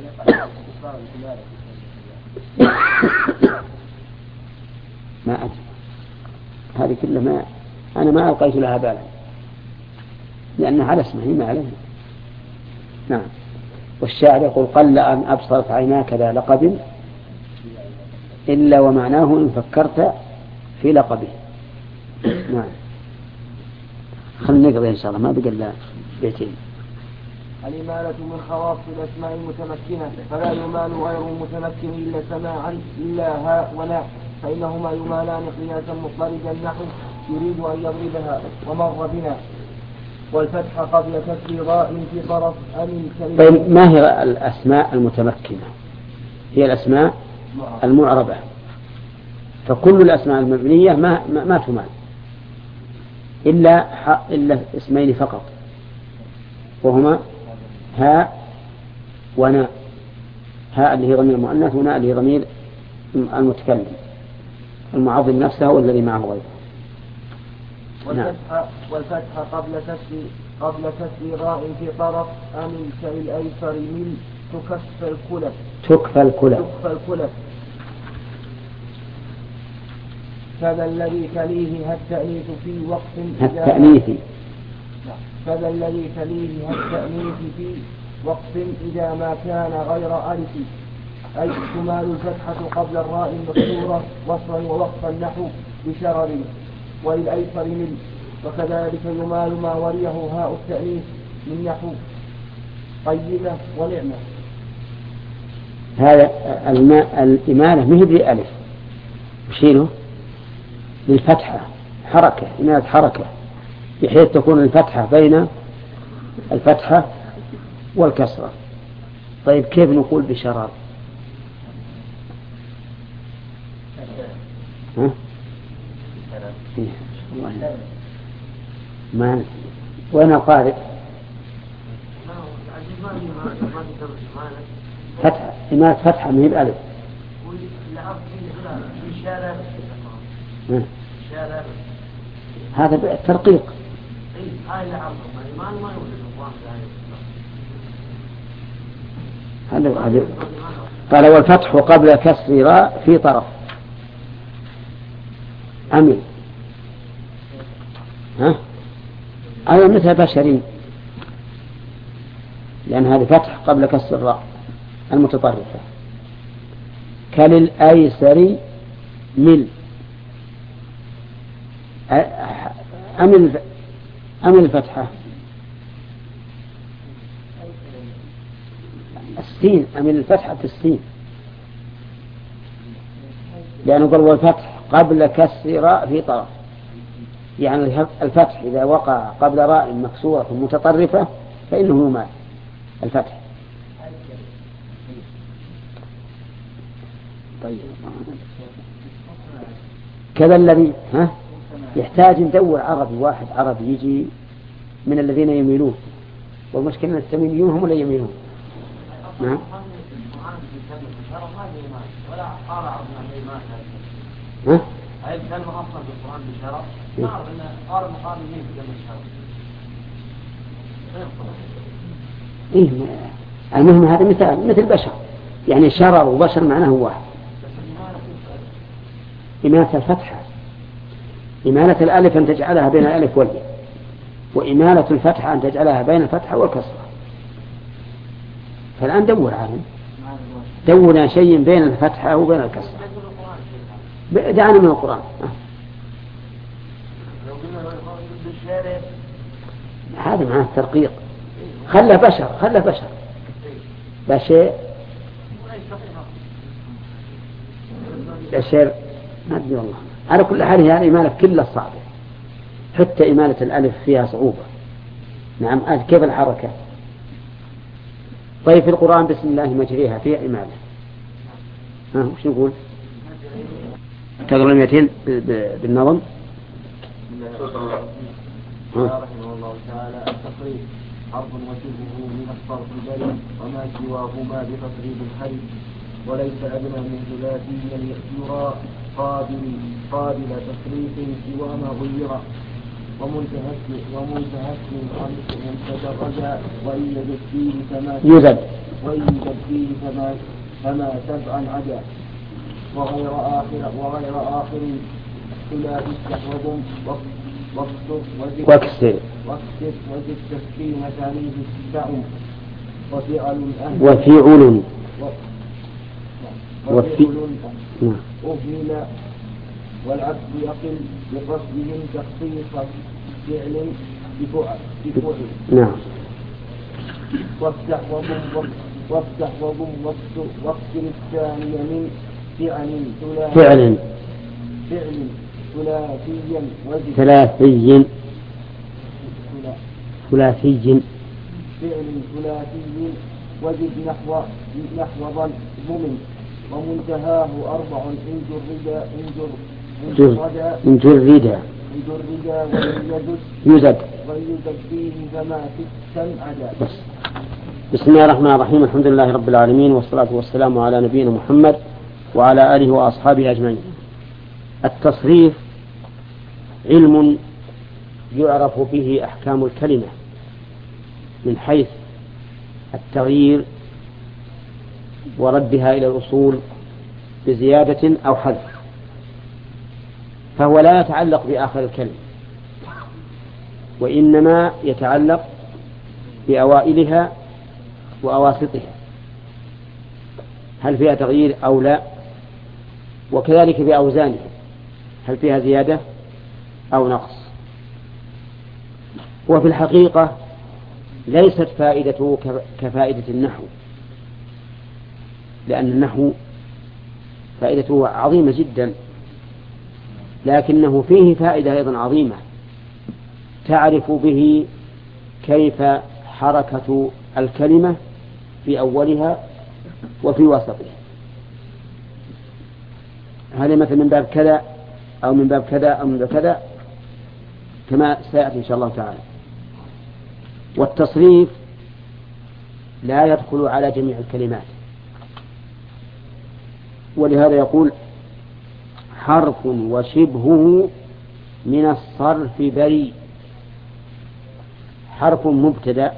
ما أدري هذه كلها أنا ما ألقيت لها بالا لأنها على اسمه ما عليه. نعم. والشاعر يقول قل أن أبصرت عيناك ذا لقب إلا ومعناه إن فكرت في لقبه. نعم. خلنا نقضي إن شاء الله ما بقى إلا بيتين. الإمالة من خواص الأسماء المتمكنة، فلا يمال غير المتمكن إلا سماعا إلا ها ولا، فإنهما يمالان قياسا مضطردا. نحو يريد أن يضربها ومر بنا. والفتح قبل كسر ضاء في طرف أمن. طيب ما هي الأسماء المتمكنة؟ هي الأسماء المعربة، فكل الأسماء المبنية ما تمال إلا اسمين فقط، وهما هاء وناء. هاء اللي هي ضمير المؤنث، وناء اللي هي ضمير المتكلم المعظم نفسه والذي معه غيره. والفتح قبل كسر راء في طرف أمن كالأيسر من تكفى الكلف. كذا الذي تليه التأنيث في وقت كذا الذي تليه التأنيث في وقت إذا ما كان غير ألف، أي تمال الفتحة قبل الراء المكسورة وصلا ووقفا. نحو بشرر وللأيسر من. وكذلك يمال ما وليه هاء التأنيث من نحو قيمة ونعمة. هذا الإمالة مهي بألف وشيله للفتحة حركة، إمالة حركة بحيث تكون الفتحة بين الفتحة والكسرة. طيب كيف نقول بشرار؟ ما وين القارئ؟ فتحة إمالة فتحة من الألف. هذا الترقيق. قال والفتح قبل كسر راء في طرف عمل أو مثل بشرين، لأن هذا فتح قبل كسر الراء المتطرفة. كللأيسر مل أمل الفتحة السين، أمل الفتحة السين، لأنه قال والفتح قبل كسر راء في طرف، يعني الفتح إذا وقع قبل راء مكسورة متطرفة فإنه يمال الفتح. طيب كذا الذي يحتاج ندور عربي واحد عربي يجي من الذين يميلون، والمشكلة أن التميميون هم اللي يميلون. نعم. هل كلمة أصلا في القرآن بشرف؟ نعرف أن قال المقابلين في كلمة شرف. المهم هذا مثل بشر، يعني شرر وبشر معناه واحد. إمالة الفتحة، إمالة الألف أن تجعلها بين الألف والياء، وإمالة الفتحة أن تجعلها بين الفتحة والكسرة. فالآن دور عالم، دور شيء بين الفتحة وبين الكسرة. دعنا من القرآن. هذا معناه الترقيق. خله بشر لا شيء ما أدري والله. على كل حال هذه إمالة كلها صعبة، حتى إمالة الألف فيها صعوبة. نعم. كيف الحركة؟ طيب في القرآن بسم الله مجريها فيها إمالة. وش نقول؟ تقرأ 200 بالنظم. رحمه الله تعالى التصريف حرف وشبهه من الصرف البريد وما سواهما بتصريف الحرف، وليس أدنى من ثلاثي يرى قابل تصريف سوى ما غير، ومنتهك تدرج ويوجد فيه فما تبعا عدا، وغير آخر ثلاثي استحوذ واكسر وزد تسكين ثانيه السعم وفعل أهمل والعبد يقل بقصدهم تخصيص فعل بفعل. نعم. وافتح وضم واكسر الثاني من فعل ثلاثي وزد نحو ضم ومنتهاه 4 إن جرد ويزد فيه فما عدا. بسم الله الرحمن الرحيم. الحمد لله رب العالمين، والصلاة والسلام على نبينا محمد وعلى آله وأصحابه أجمعين. التصريف علم يعرف به أحكام الكلمة من حيث التغيير وردها إلى الأصول بزيادة أو حذف، فهو لا يتعلق بآخر الكلمة، وإنما يتعلق بأوائلها وأواسطها، هل فيها تغيير أو لا، وكذلك بأوزانها، هل فيها زيادة أو نقص. وفي الحقيقة ليست فائدته كفائدة النحو، لأن النحو فائدته عظيمة جدا، لكنه فيه فائدة أيضا عظيمة تعرف به كيف حركة الكلمة في أولها وفي وسطها، هل مثل من باب كذا أو من باب كذا أو من باب كذا، كما سيأتي إن شاء الله تعالى. والتصريف لا يدخل على جميع الكلمات، ولهذا يقول حرف وشبهه من الصرف بريء. حرف مبتدأ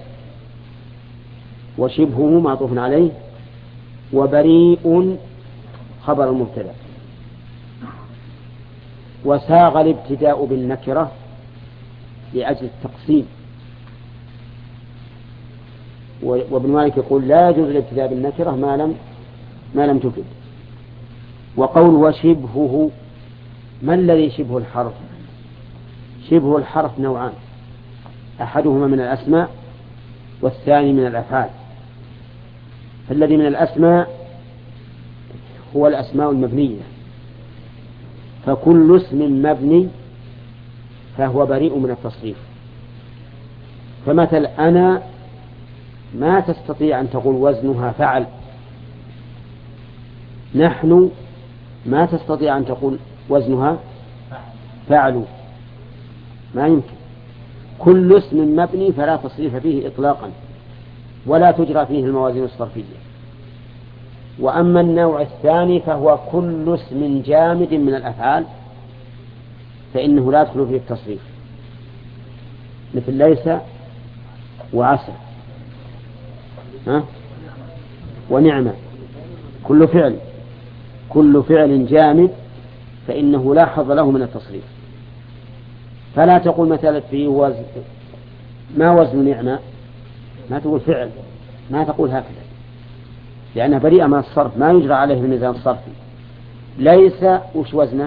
وشبهه معطوف عليه وبريء خبر المبتدأ. وساغ الابتداء بالنكرة لأجل التقسيم. وابن مالك يقول لا يجوز الابتداء بالنكرة ما لم تفد. وقول وشبهه، ما الذي شبه الحرف؟ شبه الحرف نوعان، أحدهما من الأسماء والثاني من الأفعال. فالذي من الأسماء هو الأسماء المبنية، فكل اسم مبني فهو بريء من التصريف. فمثل أنا ما تستطيع أن تقول وزنها فعل، نحن ما تستطيع أن تقول وزنها فعل، ما يمكن. كل اسم مبني فلا تصريف فيه إطلاقا ولا تجرى فيه الموازين الصرفية. وأما النوع الثاني فهو كل اسم جامد من الأفعال فإنه لا يدخل فيه التصريف، مثل ليس وعسى ونعمة. كل فعل جامد فإنه لا حظ له من التصريف. فلا تقول مثلا في وزن ما وزن نعمة، ما تقول فعل، ما تقول هكذا، لأنها بريئة من الصرف، ما يجرى عليه الميزان الصرفي. ليس وش وزنه؟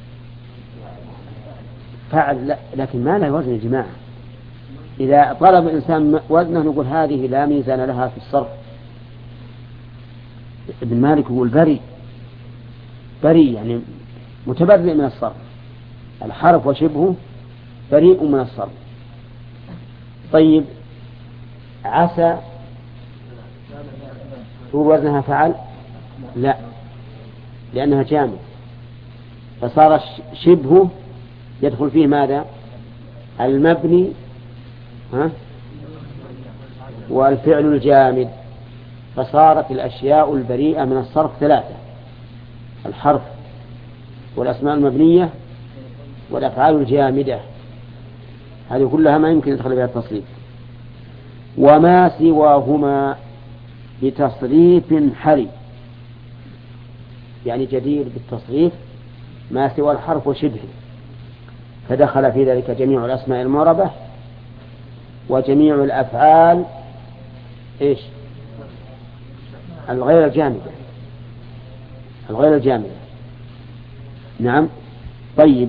فعل، لا، لكن ما له وزن يا جماعة. إذا طلب الإنسان وزنه نقول هذه لا ميزان لها في الصرف. ابن مالك يقول بريء يعني متبرئ من الصرف. الحرف وشبهه بريء من الصرف. طيب عسى هو وزنها فعل؟ لا، لأنها جامد، فصار شبهه يدخل فيه ماذا؟ المبني والفعل الجامد. فصارت الأشياء البريئة من الصرف ثلاثة: الحرف والأسماء المبنية والأفعال الجامدة. هذه كلها ما يمكن يدخل بها التصريف. وما سواهما بتصريف حري، يعني جدير بالتصريف ما سوى الحرف وشبهه، فدخل في ذلك جميع الأسماء المعربة وجميع الأفعال الغير الجامدة. نعم. طيب،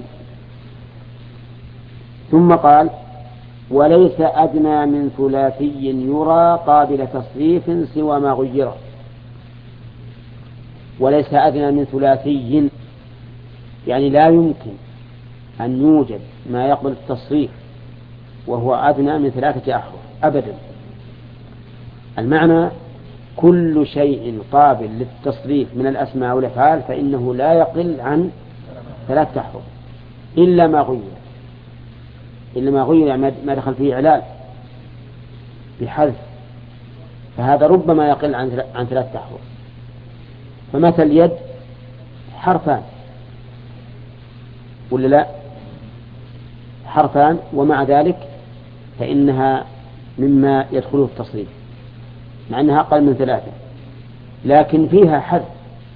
ثم قال وليس أدنى من ثلاثي يرى قابل تصريف سوى ما غير. وليس أدنى من ثلاثي يعني لا يمكن أن يوجد ما يقبل التصريف وهو أدنى من 3 أحرف أبدا. المعنى كل شيء قابل للتصريف من الأسماء والأفعال فإنه لا يقل عن 3 أحرف إلا ما غير يعني ما دخل فيه إعلال بحذف، فهذا ربما يقل عن 3 أحرف. فمثل يد حرفان ولا لا؟ حرفان، ومع ذلك فإنها مما يدخله التصريف مع أنها أقل من 3، لكن فيها حذف.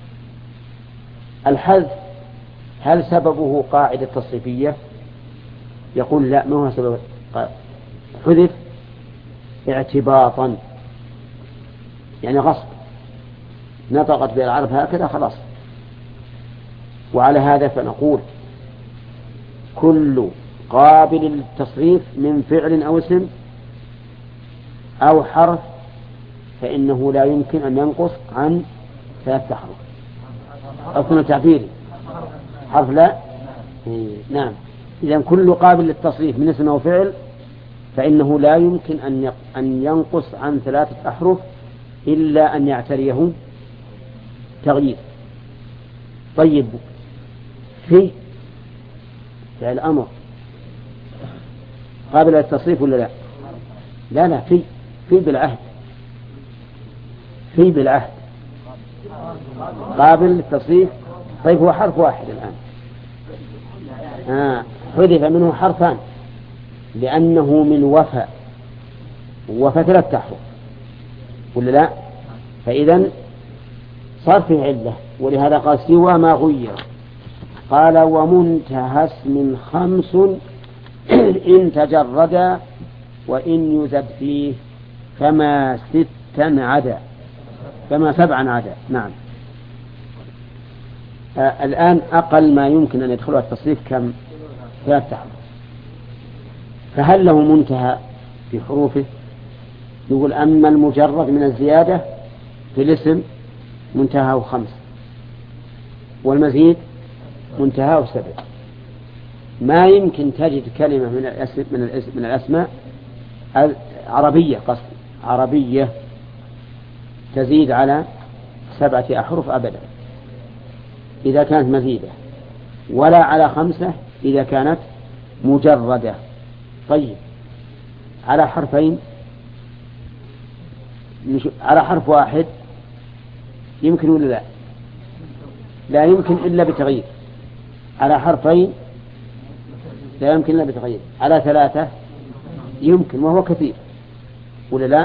الحذف هل سببه قاعدة تصريفية؟ يقول لا، ما هو سبب. حذف اعتباطا، يعني غصب، نطقت به العرب هكذا خلاص. وعلى هذا فنقول كل قابل للتصريف من فعل أو اسم أو حرف فإنه لا يمكن أن ينقص عن 3 أحرف. أو كنا تعبيري حرف لا. نعم. إذن كل قابل للتصريف من اسم أو فعل فإنه لا يمكن أن ينقص عن 3 أحرف إلا أن يعتريه تغيير. طيب، في فعل أمر قابل للتصريف ولا لا؟ لا في بالعهد، في بالعهد قابل للتصريف. طيب هو حرف واحد الآن، حذف منه حرفان لأنه من وفى 3 أحرف ولا لا؟ فإذا صار فيه علة، ولهذا قال سوى ما غير. قال ومنتهى اسم 5 إن تجرد وإن يزد فيه فما 7 عدا. نعم. الآن أقل ما يمكن أن يدخلها التصريف كم؟ 3 أحرف. فهل له منتهى في حروفه؟ يقول أما المجرد من الزيادة في الاسم منتهى 5، والمزيد منتهى 7. ما يمكن تجد كلمة من الأسماء عربية، قصد عربية، تزيد على 7 أحرف أبدا إذا كانت مزيدة، ولا على 5 إذا كانت مجردة. طيب على حرفين، على حرف واحد يمكن ولا لا؟ لا يمكن إلا بتغيير. على حرفين لا يمكن إلا بتغيير. على 3 يمكن وهو كثير ولا لا؟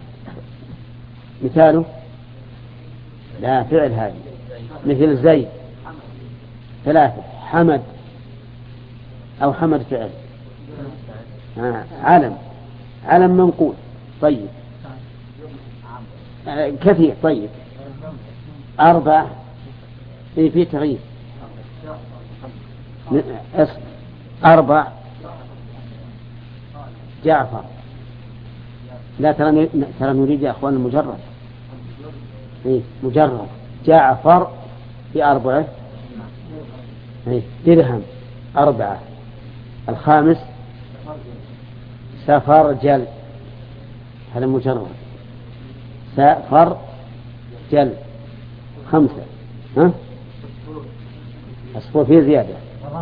مثاله لا فعل هذه، مثل زيد 3، حمد أو حمد فعل، علم منقول. طيب كثير. طيب 4 في تغيير. 4 جعفر. لا ترى نريد يا أخوان المجرد. مجرد جعفر في 4. درهم 4. الخامس سفرجل، هذا مجرد. سفرجل 5. أصفر فيه زيادة.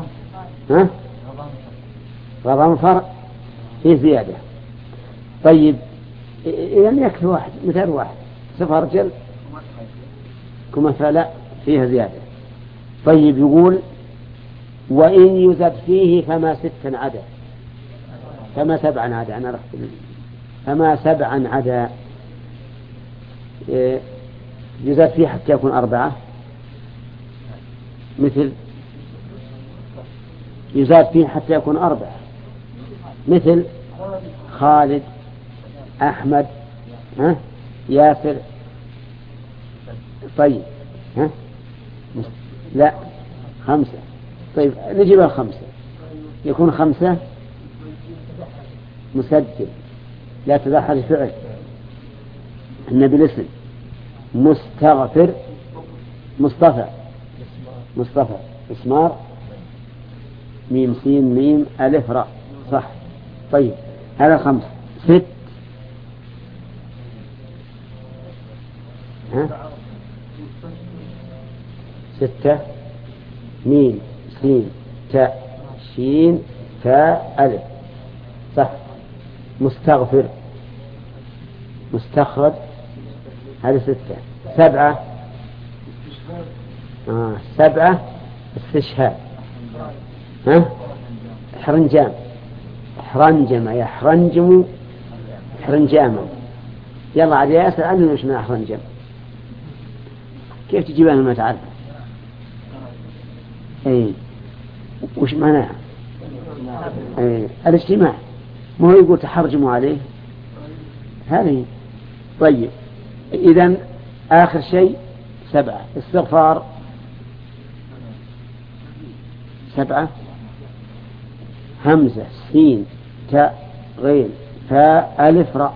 غضنفر فيه زيادة. طيب يعني يكفي واحد، مثال واحد. سفرجل كمثال فيها زيادة. طيب يقول وإن يزد فيه فما 6 عدا، فما 7 عدا. أنا رحت فما 7 عدا. يزد فيه حتى يكون 4، مثل يزاد فيه حتى يكون 4، مثل خالد، أحمد، ياسر. طيب لا 5. طيب نجيب 5 يكون 5 مسجل، لا تدخل الفعل. النبي الاسم مستغفر، مصطفى اسمار، ميم سين ميم ألف راء. صح. طيب هذا 5. 6 ميم سين تاء شين تاء ألف. صح. مستغفر، مستخرج، هذا 6. 7 استشهاد. حرنجام، حرنجم يحرنجم حرنجاما. يلا عاد يا ياسر عنه وش من حرنجم، كيف تجيبها ما تعرف؟ وش معناها؟ الاجتماع، ما هو يقول تحرجموا عليه هذه. طيب إذن آخر شيء 7 استغفار. 7 همزة سين تاء غين فاء ألف راء.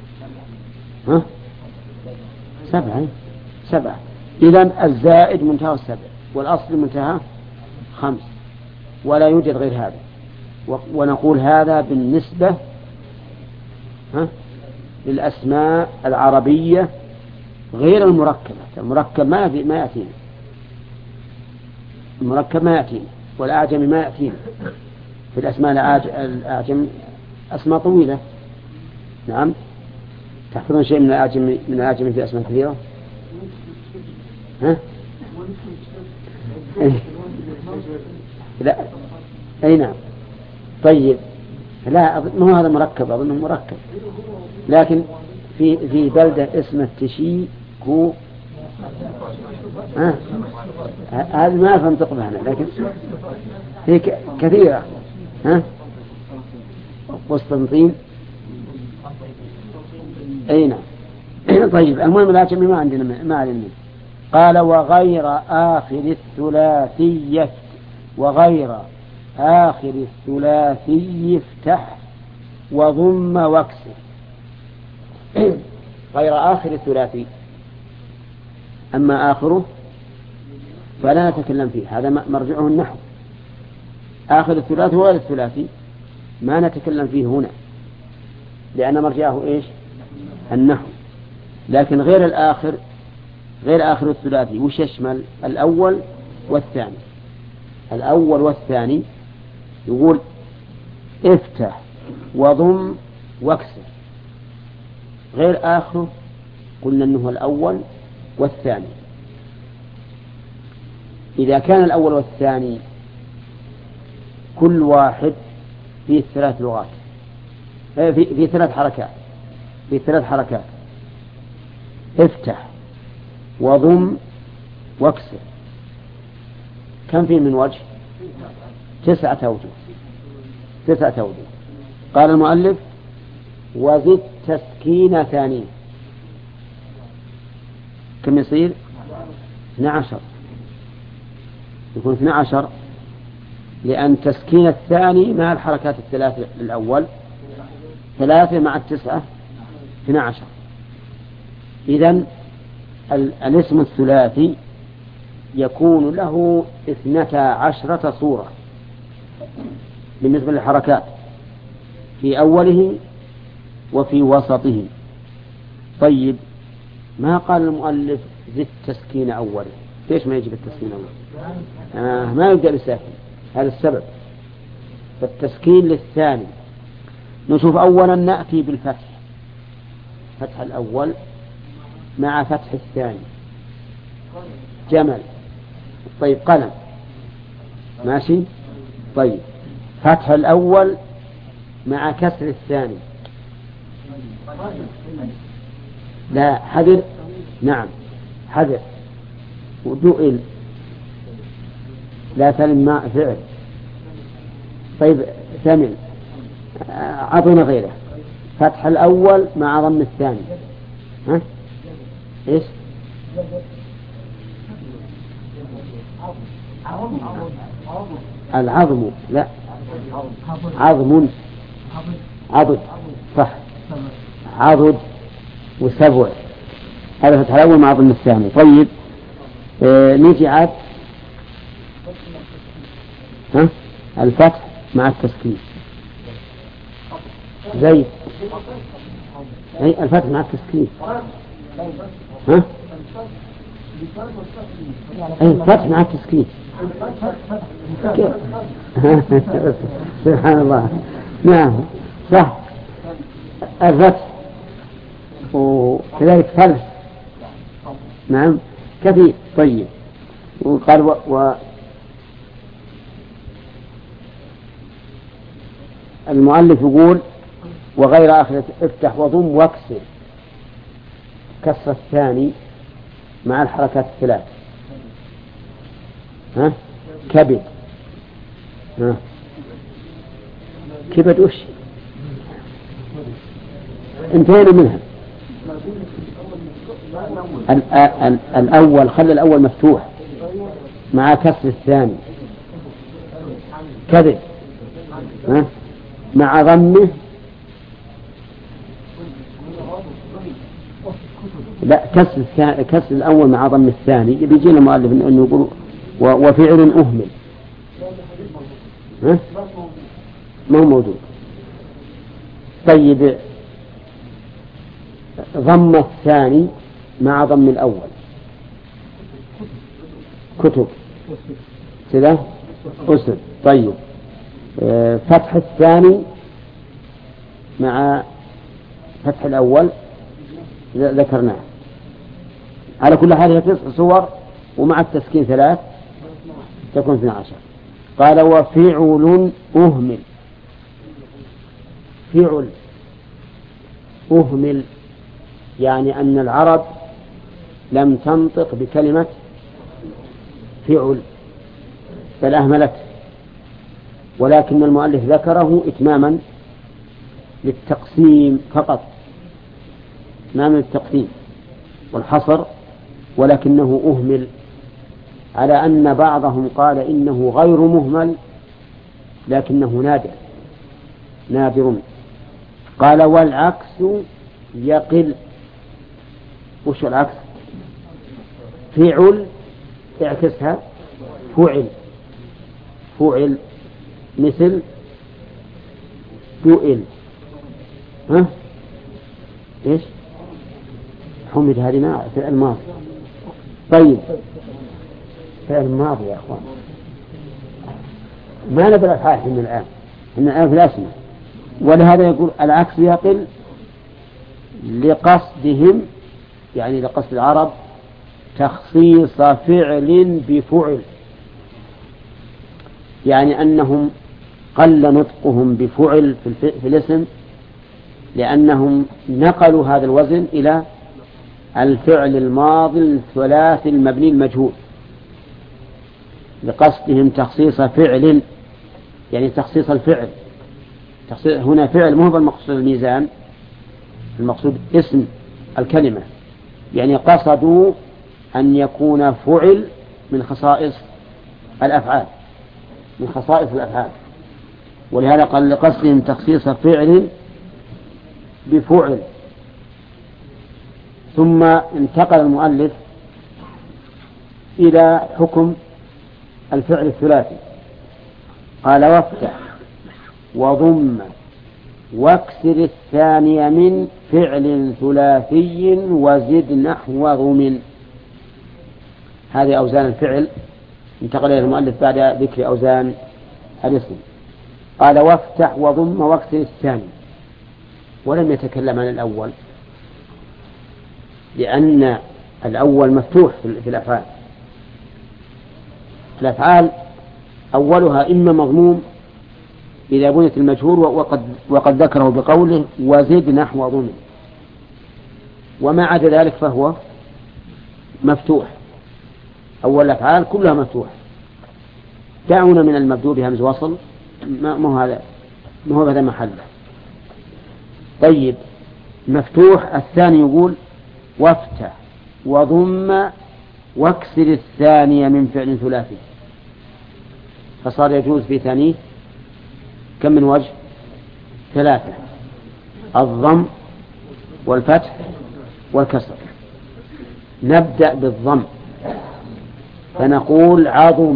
7. إذن الزائد منتهى 7 والأصل منتهى 5 ولا يوجد غير هذا. ونقول هذا بالنسبة للأسماء العربية غير المركبة. المركب ما يأتينا، المركب ما يأتينا، والأعجم ما يأتينا. في الأسماء الأعجم أسماء طويلة. نعم. تحفظون شيء من الأعجم في أسماء كثيرة؟ ها؟ لا. أي نعم. طيب. لا ما هو هذا مركب، أظنه مركب، لكن في بلدة اسمه تشيكو. هذه ما أفهم تقبل هنا، لكن هي كثيرة. ها؟ قسطنطين. أي نعم. طيب المهم الأعجمي ما عندنا ما علمنا. قال وغير آخر الثلاثي افتح وضم واكسر. غير آخر الثلاثي، أما آخره فلا نتكلم فيه، هذا مرجعه النحو. آخر الثلاثي وغير الثلاثي ما نتكلم فيه هنا، لأن مرجعه إيش؟ النحو. لكن غير آخر الثلاثي وش يشمل؟ الأول والثاني. يقول افتح وضم واكسر. غير آخره قلنا أنه الأول والثاني. إذا كان الأول والثاني كل واحد فيه 3 لغات، في 3 حركات، افتح وضم واكسر، كم فيه من وجه؟ 9 أوجه. قال المؤلف وزد تسكين ثاني، كم يصير؟ 12. يكون 12 لأن تسكين الثاني مع الحركات 3 الأول، 3 مع 9 12. إذن الاسم الثلاثي يكون له 12 صورة بالنسبة للحركات في أوله وفي وسطه. طيب ما قال المؤلف زد تسكين أوله؟ ليش ما يجب التسكين أوله؟ ما يبدأ بالساكن، هذا السبب. فالتسكين للثاني. نشوف أولا نأتي بالفتح، فتح الأول مع فتح الثاني. جمل. طيب قلم. ماشي. طيب فتح الأول مع كسر الثاني. لا حذر. نعم حذر. ودؤل. لا تلم ماء فعل. طيب ثمن. عطنا غيره. فتح الأول مع ضم الثاني. ها؟ إيش؟ العظم. لا عضد. صح. عضد وسبع. هذا فتح الأول مع ضم الثاني. طيب نيجي عاد الفتح مع التسكين. زي الفتح مع التسكين. الفتح مع التسكين. سبحان الله. نعم صح. الفتح وكذلك فرش. نعم كثير. طيب وقال المؤلف يقول وغير آخر افتح وضم واكسر. كسر الثاني مع الحركات 3. كبد. كبد وش انتهينا منها. الأول خلي الأول مفتوح مع كسر الثاني. كبد مع ضمه. لا كسر الأول مع ضم الثاني. بيجينا المؤلف أنه يقول وفعل أهمل. ما هو موجود. طيب ضم الثاني مع ضم الأول. كتب كذا أسد. طيب فتح الثاني مع فتح الأول ذكرناه. على كل حال هي 9 صور، ومع التسكين 3 تكون 12. قال وفعل أهمل. فعل أهمل يعني أن العرب لم تنطق بكلمة فعل بل أهملت، ولكن المؤلف ذكره إتماما للتقسيم فقط، إتماما للتقسيم والحصر، ولكنه أهمل، على أن بعضهم قال إنه غير مهمل لكنه نادر. قال والعكس يقل. وش العكس؟ فعل اعكسها فعل مثل فؤل. ها ايش حمد؟ هذه ما فعل ماضي. طيب فعل ماضي يا اخوان، ما نبي الافعال من الان في الاسماء. ولهذا يقول العكس يقل لقصدهم، يعني لقصد العرب تخصيص فعل بفعل، يعني أنهم قل نطقهم بفعل في الاسم، لأنهم نقلوا هذا الوزن إلى الفعل الماضي الثلاثي المبني المجهول، لقصدهم تخصيص فعل، يعني تخصيص الفعل. هنا فعل مو بالمقصود الميزان، المقصود اسم الكلمة، يعني قصدوا أن يكون فعل من خصائص الأفعال، ولهذا قال لقصدهم تخصيص فعل بفعل. ثم انتقل المؤلف إلى حكم الفعل الثلاثي. قال وافتح وضم واكسر الثاني من فعل ثلاثي وزد نحو ضمن. هذه أوزان الفعل، انتقل إلى المؤلف بعد ذكر أوزان الاسم. قال وافتح وضم واكسر الثاني، ولم يتكلم عن الأول، لأن الأول مفتوح في الأفعال. الأفعال أولها إما مضموم إذا بنيت المجهول، وقد ذكره بقوله وزد نحو ضمن، وما عدا ذلك فهو مفتوح. أول الأفعال كلها مفتوحة. دعونا من المبدوء بهمز وصل، ما هو هذا محله. طيب مفتوح. الثاني يقول وافتح وضم واكسر الثاني من فعل ثلاثي، فصار يجوز في ثانيه كم من وجه؟ 3: الضم والفتح والكسر. نبدأ بالضم فنقول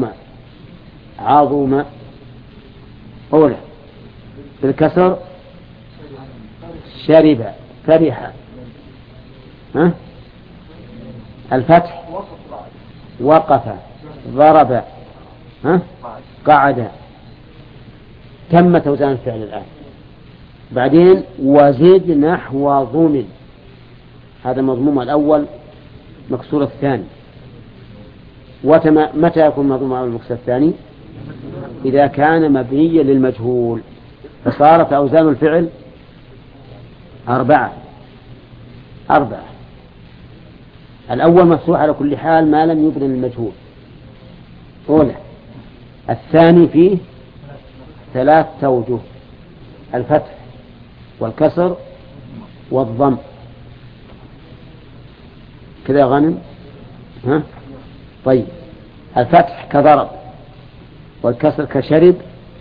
عظم أولى، بالكسر شرب فرح، الفتح وقف ضرب، قعد. تم توزان الفعل الآن. بعدين وزد نحو ضمن، هذا مضموم الأول مكسور الثاني. متى يكون مضموم الأول مكسور الثاني؟ إذا كان مبنيا للمجهول، فصارت أوزان الفعل 4. الأول مفتوح على كل حال ما لم يبنى للمجهول أولى. الثاني فيه 3 أوجه: الفتح والكسر والضم. كذا غنم. طيب الفتح كضرب، والكسر كشرب،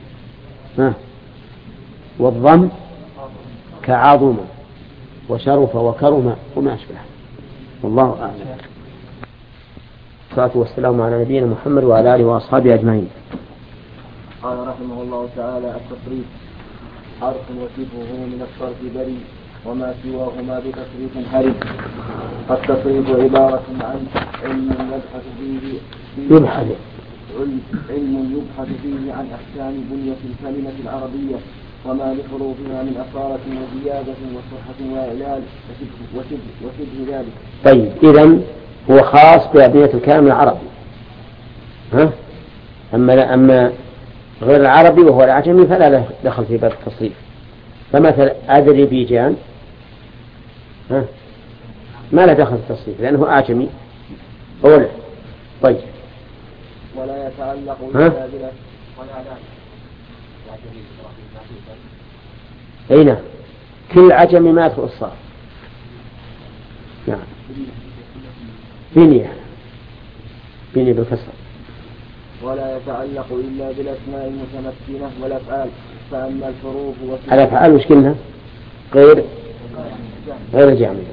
والضم كعظم وشرف وكرم وما أشبه. والله أعلم. والصلاة والسلام على نبينا محمد وعلى آله وأصحابه أجمعين. قال رحمه الله تعالى: التصريف حرف وشبهه من الصرف بريء، وما سواهما بتصريف حرف. التصريف عبارة عن علم يبحث فيه عن أحكام بنية الكلمة العربية وما لحروفها من أصالة وزيادة وصحة وإعلال وشبه ذلك. طيب إذن هو خاص بأبنية الكلام العربي، ها؟ أما غير العربي وهو الأعجمي فلا له دخل في باب التصريف. فمثل أذربيجان ما له دخل في التصريف لأنه أعجمي أولا. طيب ولا يتعلق إلا أي نعم، كل عجمي ما يدخل الصرف. نعم بني بالكسر. ولا يتعلق إلا بالأسماء المتمكنة والأفعال. فأما الحروف الأفعال وش كلها غير الجامدة.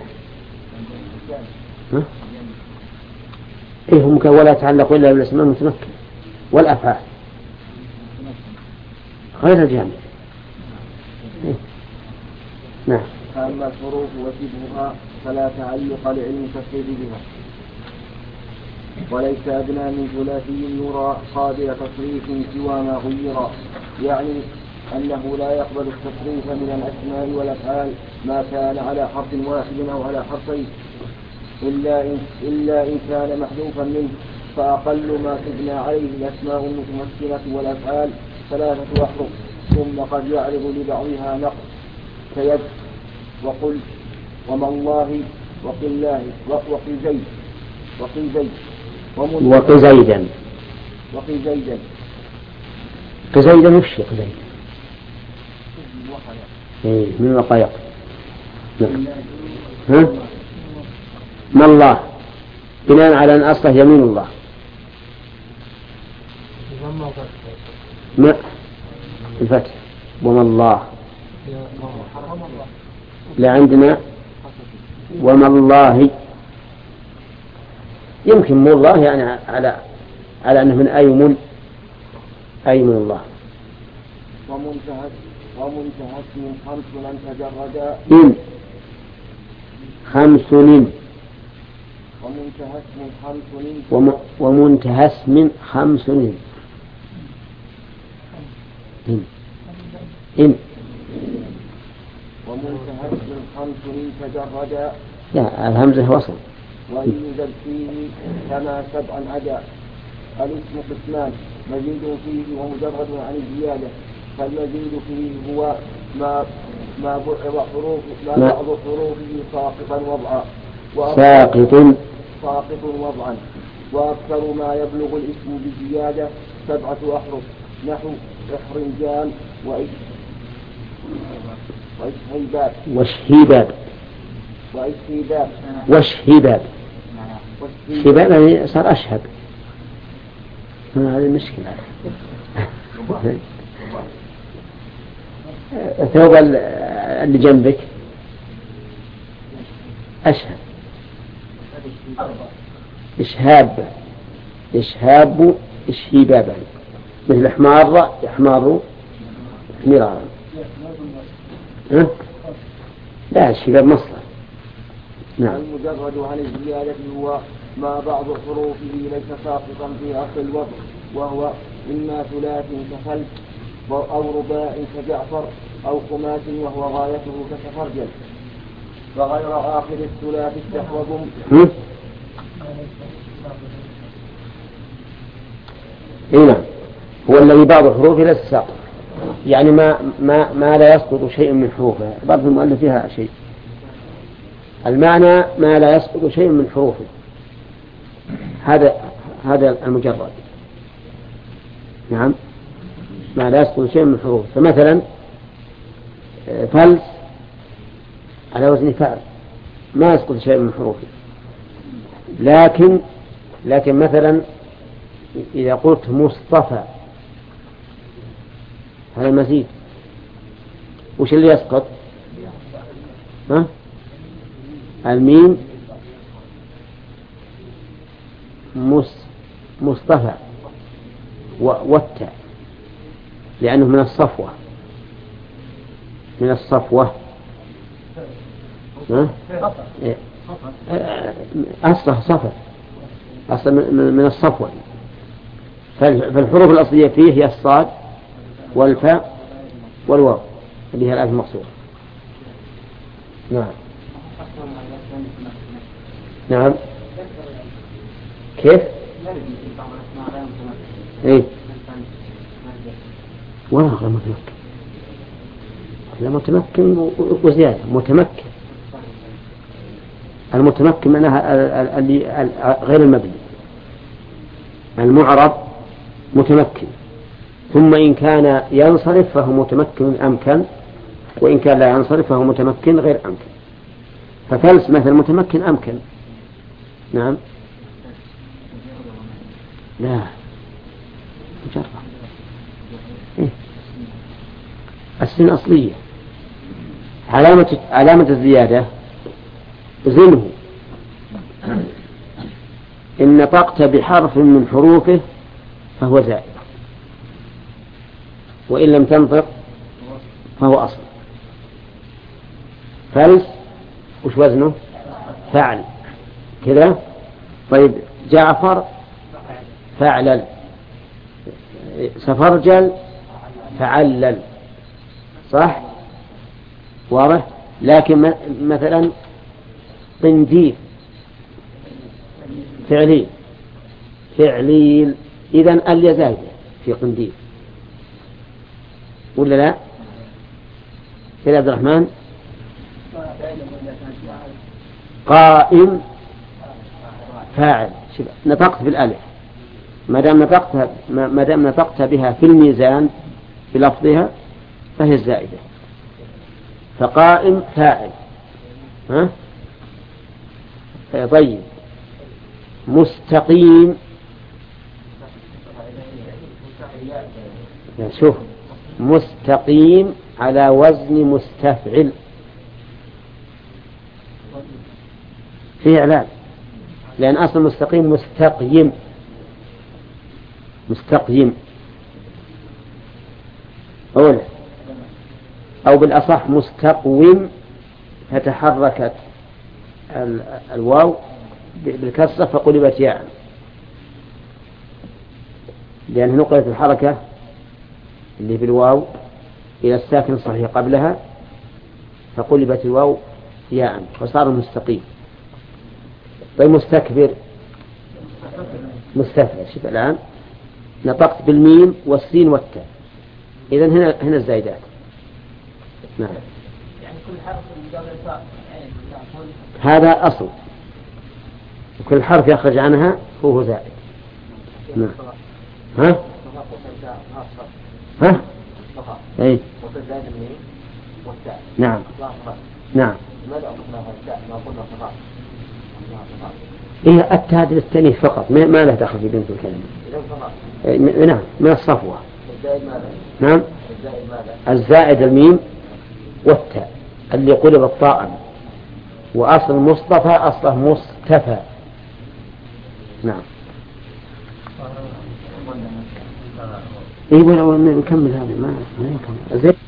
إيه هم ولا يتعلق إلا بالأسماء المتمكنة والأفعال غير الجامدة. إيه؟ نعم. فأما الحروف وشبهها فلا تعلق لعلم التصريف بها، وليس أدنى من ثلاثي يرى قابل تصريف سوى ما غير، يعني أنه لا يقبل التصريف من الأسماء والأفعال ما كان على حرف واحد أو على حرفين إلا إن كان محذوفا منه. فأقل ما تبنى عليه الأسماء المتمكنة والأفعال 3 أحرف، ثم قد يعرض لبعضها نقص كيد وقل وما الله وقل الله وقل زيد وقل زيدا قزيدا وش قزيدا من الوقايق. ما الله بناء على أن أصله يمين الله. ما الفتح وما الله لا عندنا وما الله يمكن مو الله يعني على أنه من أيمن الله. ومنتهى اسم 5 لن تجردا إن 5 ومنتهى اسم 5 إن ومنتهى اسم 5 تجردا لا الهمزة وصل. وإن يزد فيه كما 7 عدا. الاسم قسمان، مزيد فيه ومجرد عن الزيادة. فالمزيد فيه هو ما بعض حروفه ساقطا وضعا وأكثر ما يبلغ الاسم بزيادة 7 أحرف، نحو إحرنجان وشهيباب يعني صار أشهب. هذه المشكلة. ثوب اللي جنبك أشهب إشهاب إشهيبابا مثل حمار يحمار حميرا. لا الشباب مصدر. نعم. المجرد عن الزيادة هو ما بعض حروفه ليس ساقطا في أصل الوضع، وهو إما ثلاث كخلف أو رباع كجعفر أو خماس وهو غايته كتفرجل. وغير آخر الثلاث استحوذ. نعم. هو الذي بعض حروفه ليس ساقط، يعني ما لا يسقط شيء من حروفه. بعض المؤلف فيها شيء المعنى ما لا يسقط شيء من حروفه، هذا المجرد. نعم ما لا يسقط شيء من حروفه. فمثلا فلس على وزن فعل ما يسقط شيء من حروفه، لكن مثلا إذا قلت مصطفى هذا المزيد وش اللي يسقط؟ الميم مصطفى والتاء لأنه من الصفوة أصله صفر، أصلا من الصفوة. فالحروف الأصلية فيه هي الصاد والفاء والواو. اللي هي الألف المقصورة. نعم. نعم. كيف؟ إيه؟ والله غير متمكن. لا متمكن وزيادة متمكن. المتمكن معناها غير المبني. المعرب متمكن، ثم إن كان ينصرف فهو متمكن أمكن، وإن كان لا ينصرف فهو متمكن غير أمكن. ففلس مثل متمكن أمكن. نعم. لا مجرد إيه؟ السين أصلية. علامة الزيادة زنه إن نطقت بحرف من حروفه فهو زائد، وإن لم تنطق فهو أصل. فلس وش وزنه؟ فعل كذا. طيب جعفر فعلل، سفرجل فعلل، صح؟ واضح؟ لكن مثلا قنديل فعليل، فعليل، إذن أليا زايدة في قنديل ولا لا؟ سيد عبد الرحمن قائم فاعل. نطقت بالألف، ما دام نطقت بها في الميزان في لفظها فهي الزائدة. فقائم فاعل. ها؟ طيب مستقيم، شوف مستقيم على وزن مستفعل، فيه إعلان، لأن أصل مستقيم مستقيم، مستقيم أولا، أو بالأصح مستقوم، فتحركت الواو بالكسرة فقلبت ياء، لأنه نقلت الحركة اللي بالواو إلى الساكن الصحيح قبلها فقلبت الواو ياء فصار مستقيم. طيب مستكبر مستفعل. شوف الآن نطقت بالميم والسين والتاء، إذن هنا الزايدات. نعم. يعني كل حرف هذا أصل، وكل حرف يخرج عنها هو زائد. نعم. ها؟ ها؟ أي. نعم. نعم. إيه التاء للتأنيث فقط، ما له دخل في بنت الكلمة. نعم من الصفوة. نعم. الزائد الميم والتاء اللي قلب الطاء، وأصل مصطفى أصله مصطفى. نعم. إيه ولا نكمل هذا ما نكمل.